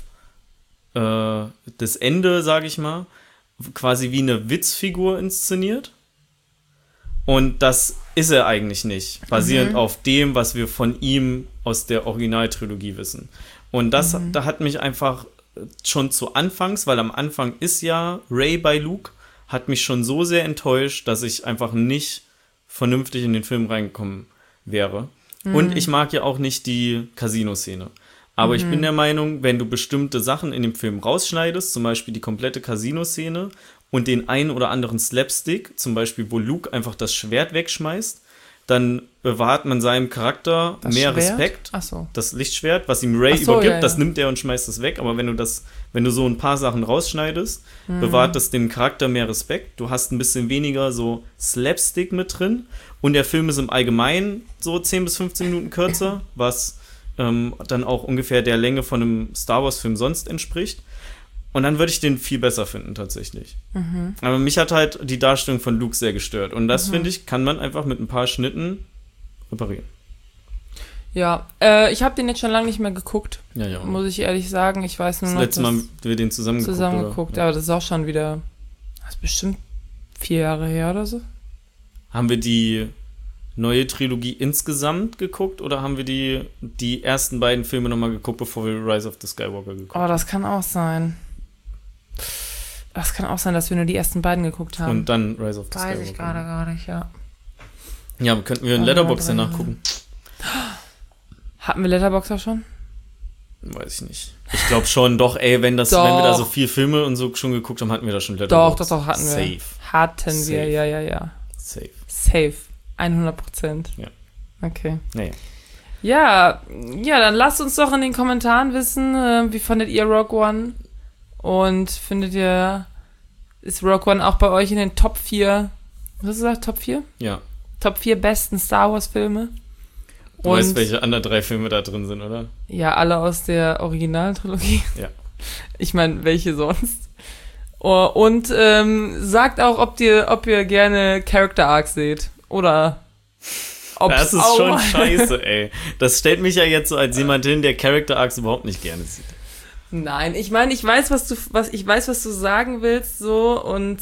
das Ende, sage ich mal, quasi wie eine Witzfigur inszeniert. Und das ist er eigentlich nicht, basierend auf dem, was wir von ihm aus der Originaltrilogie wissen. Und das, da hat mich einfach schon zu Anfangs, weil am Anfang ist ja Rey bei Luke, hat mich schon so sehr enttäuscht, dass ich einfach nicht vernünftig in den Film reingekommen wäre. Und ich mag ja auch nicht die Casino-Szene. Aber ich bin der Meinung, wenn du bestimmte Sachen in dem Film rausschneidest, zum Beispiel die komplette Casino-Szene und den einen oder anderen Slapstick, zum Beispiel wo Luke einfach das Schwert wegschmeißt, dann bewahrt man seinem Charakter Das mehr Schwert? Respekt. Ach so. Das Lichtschwert, was ihm Rey Ach so, übergibt, ja. das nimmt er und schmeißt es weg. Aber wenn du so ein paar Sachen rausschneidest, bewahrt das dem Charakter mehr Respekt. Du hast ein bisschen weniger so Slapstick mit drin. Und der Film ist im Allgemeinen so 10 bis 15 Minuten kürzer, was dann auch ungefähr der Länge von einem Star Wars-Film sonst entspricht. Und dann würde ich den viel besser finden, tatsächlich. Aber mich hat halt die Darstellung von Luke sehr gestört. Und das, finde ich, kann man einfach mit ein paar Schnitten reparieren. Ja, ich habe den jetzt schon lange nicht mehr geguckt, Ja. muss ich ehrlich sagen. Ich weiß nur Das noch, letzte Mal, wir den zusammen geguckt, oder? aber das ist auch schon wieder, das ist bestimmt 4 Jahre her oder so. Haben wir die neue Trilogie insgesamt geguckt oder haben wir die ersten beiden Filme nochmal geguckt, bevor wir Rise of the Skywalker geguckt haben? Oh, das kann auch sein. Das kann auch sein, dass wir nur die ersten beiden geguckt haben. Und dann Rise of the Skywalker. Weiß ich gerade gar nicht, ja. Ja, könnten wir in Letterboxd nachgucken. Hatten wir Letterboxd auch schon? Weiß ich nicht. Ich glaube schon, doch, ey, wenn wir da so 4 Filme und so schon geguckt haben, hatten wir da schon Letterboxd. Doch, hatten wir. Safe. Hatten wir, ja. Safe. 100%. Ja. Okay. Naja. Ja, dann lasst uns doch in den Kommentaren wissen, wie fandet ihr Rogue One? Und ist Rogue One auch bei euch in den Top 4, was hast du gesagt, Top 4? Ja. Top 4 besten Star Wars Filme? Du weißt, welche anderen 3 Filme da drin sind, oder? Ja, alle aus der Originaltrilogie. Ja. Ich meine, welche sonst? Oh, und sagt auch, ob ihr gerne Character Arcs seht. Oder das ist schon scheiße, ey. Das stellt mich ja jetzt so als jemand hin, der Character Arcs überhaupt nicht gerne sieht. Nein, ich meine, ich weiß, was du sagen willst, so, und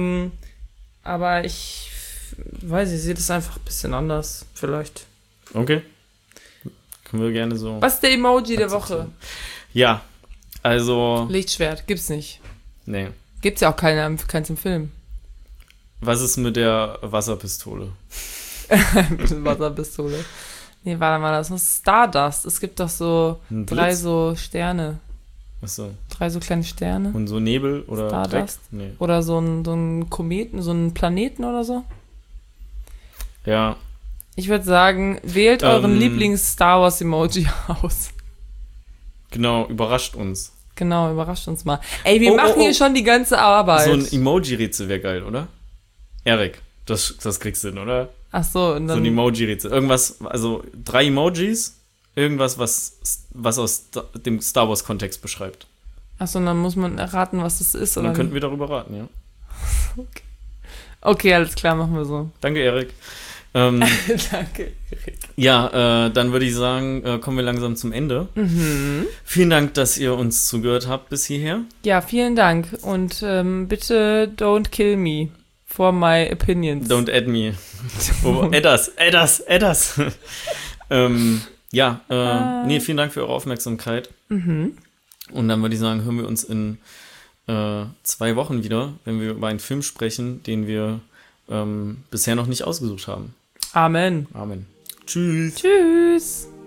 aber ich weiß, ich sehe das einfach ein bisschen anders, vielleicht. Okay. Können wir gerne so. Was ist der Emoji der Woche? Ja, also. Lichtschwert, gibt's nicht. Nee. Gibt's ja auch keins im Film. Was ist mit der Wasserpistole? Wasserpistole. Nee, warte mal, das ist Stardust. Es gibt doch so 3 so Sterne. Achso. 3 so kleine Sterne. Und so Nebel oder Stardust? Dreck? Nee. Oder so ein Kometen, so ein Planeten oder so. Ja. Ich würde sagen, wählt euren Lieblings-Star Wars-Emoji aus. Genau, überrascht uns. Genau, überrascht uns mal. Ey, wir machen hier schon die ganze Arbeit. So ein Emoji-Rätsel wäre geil, oder? Erik, das kriegst du hin, oder? Ach so, und dann. So ein Emoji-Rätsel. Irgendwas, also 3 Emojis, irgendwas, was aus dem Star Wars-Kontext beschreibt. Ach so, und dann muss man erraten, was das ist, Und oder? dann könnten wir darüber raten, ja. Okay, alles klar, machen wir so. Danke, Erik. Danke, Erik. Ja, dann würde ich sagen, kommen wir langsam zum Ende. Vielen Dank, dass ihr uns zugehört habt bis hierher. Ja, vielen Dank. Und bitte don't kill me for my opinions. Don't add me. Add us. Vielen Dank für eure Aufmerksamkeit. Und dann würde ich sagen, hören wir uns in 2 Wochen wieder, wenn wir über einen Film sprechen, den wir bisher noch nicht ausgesucht haben. Amen. Tschüss. Tschüss.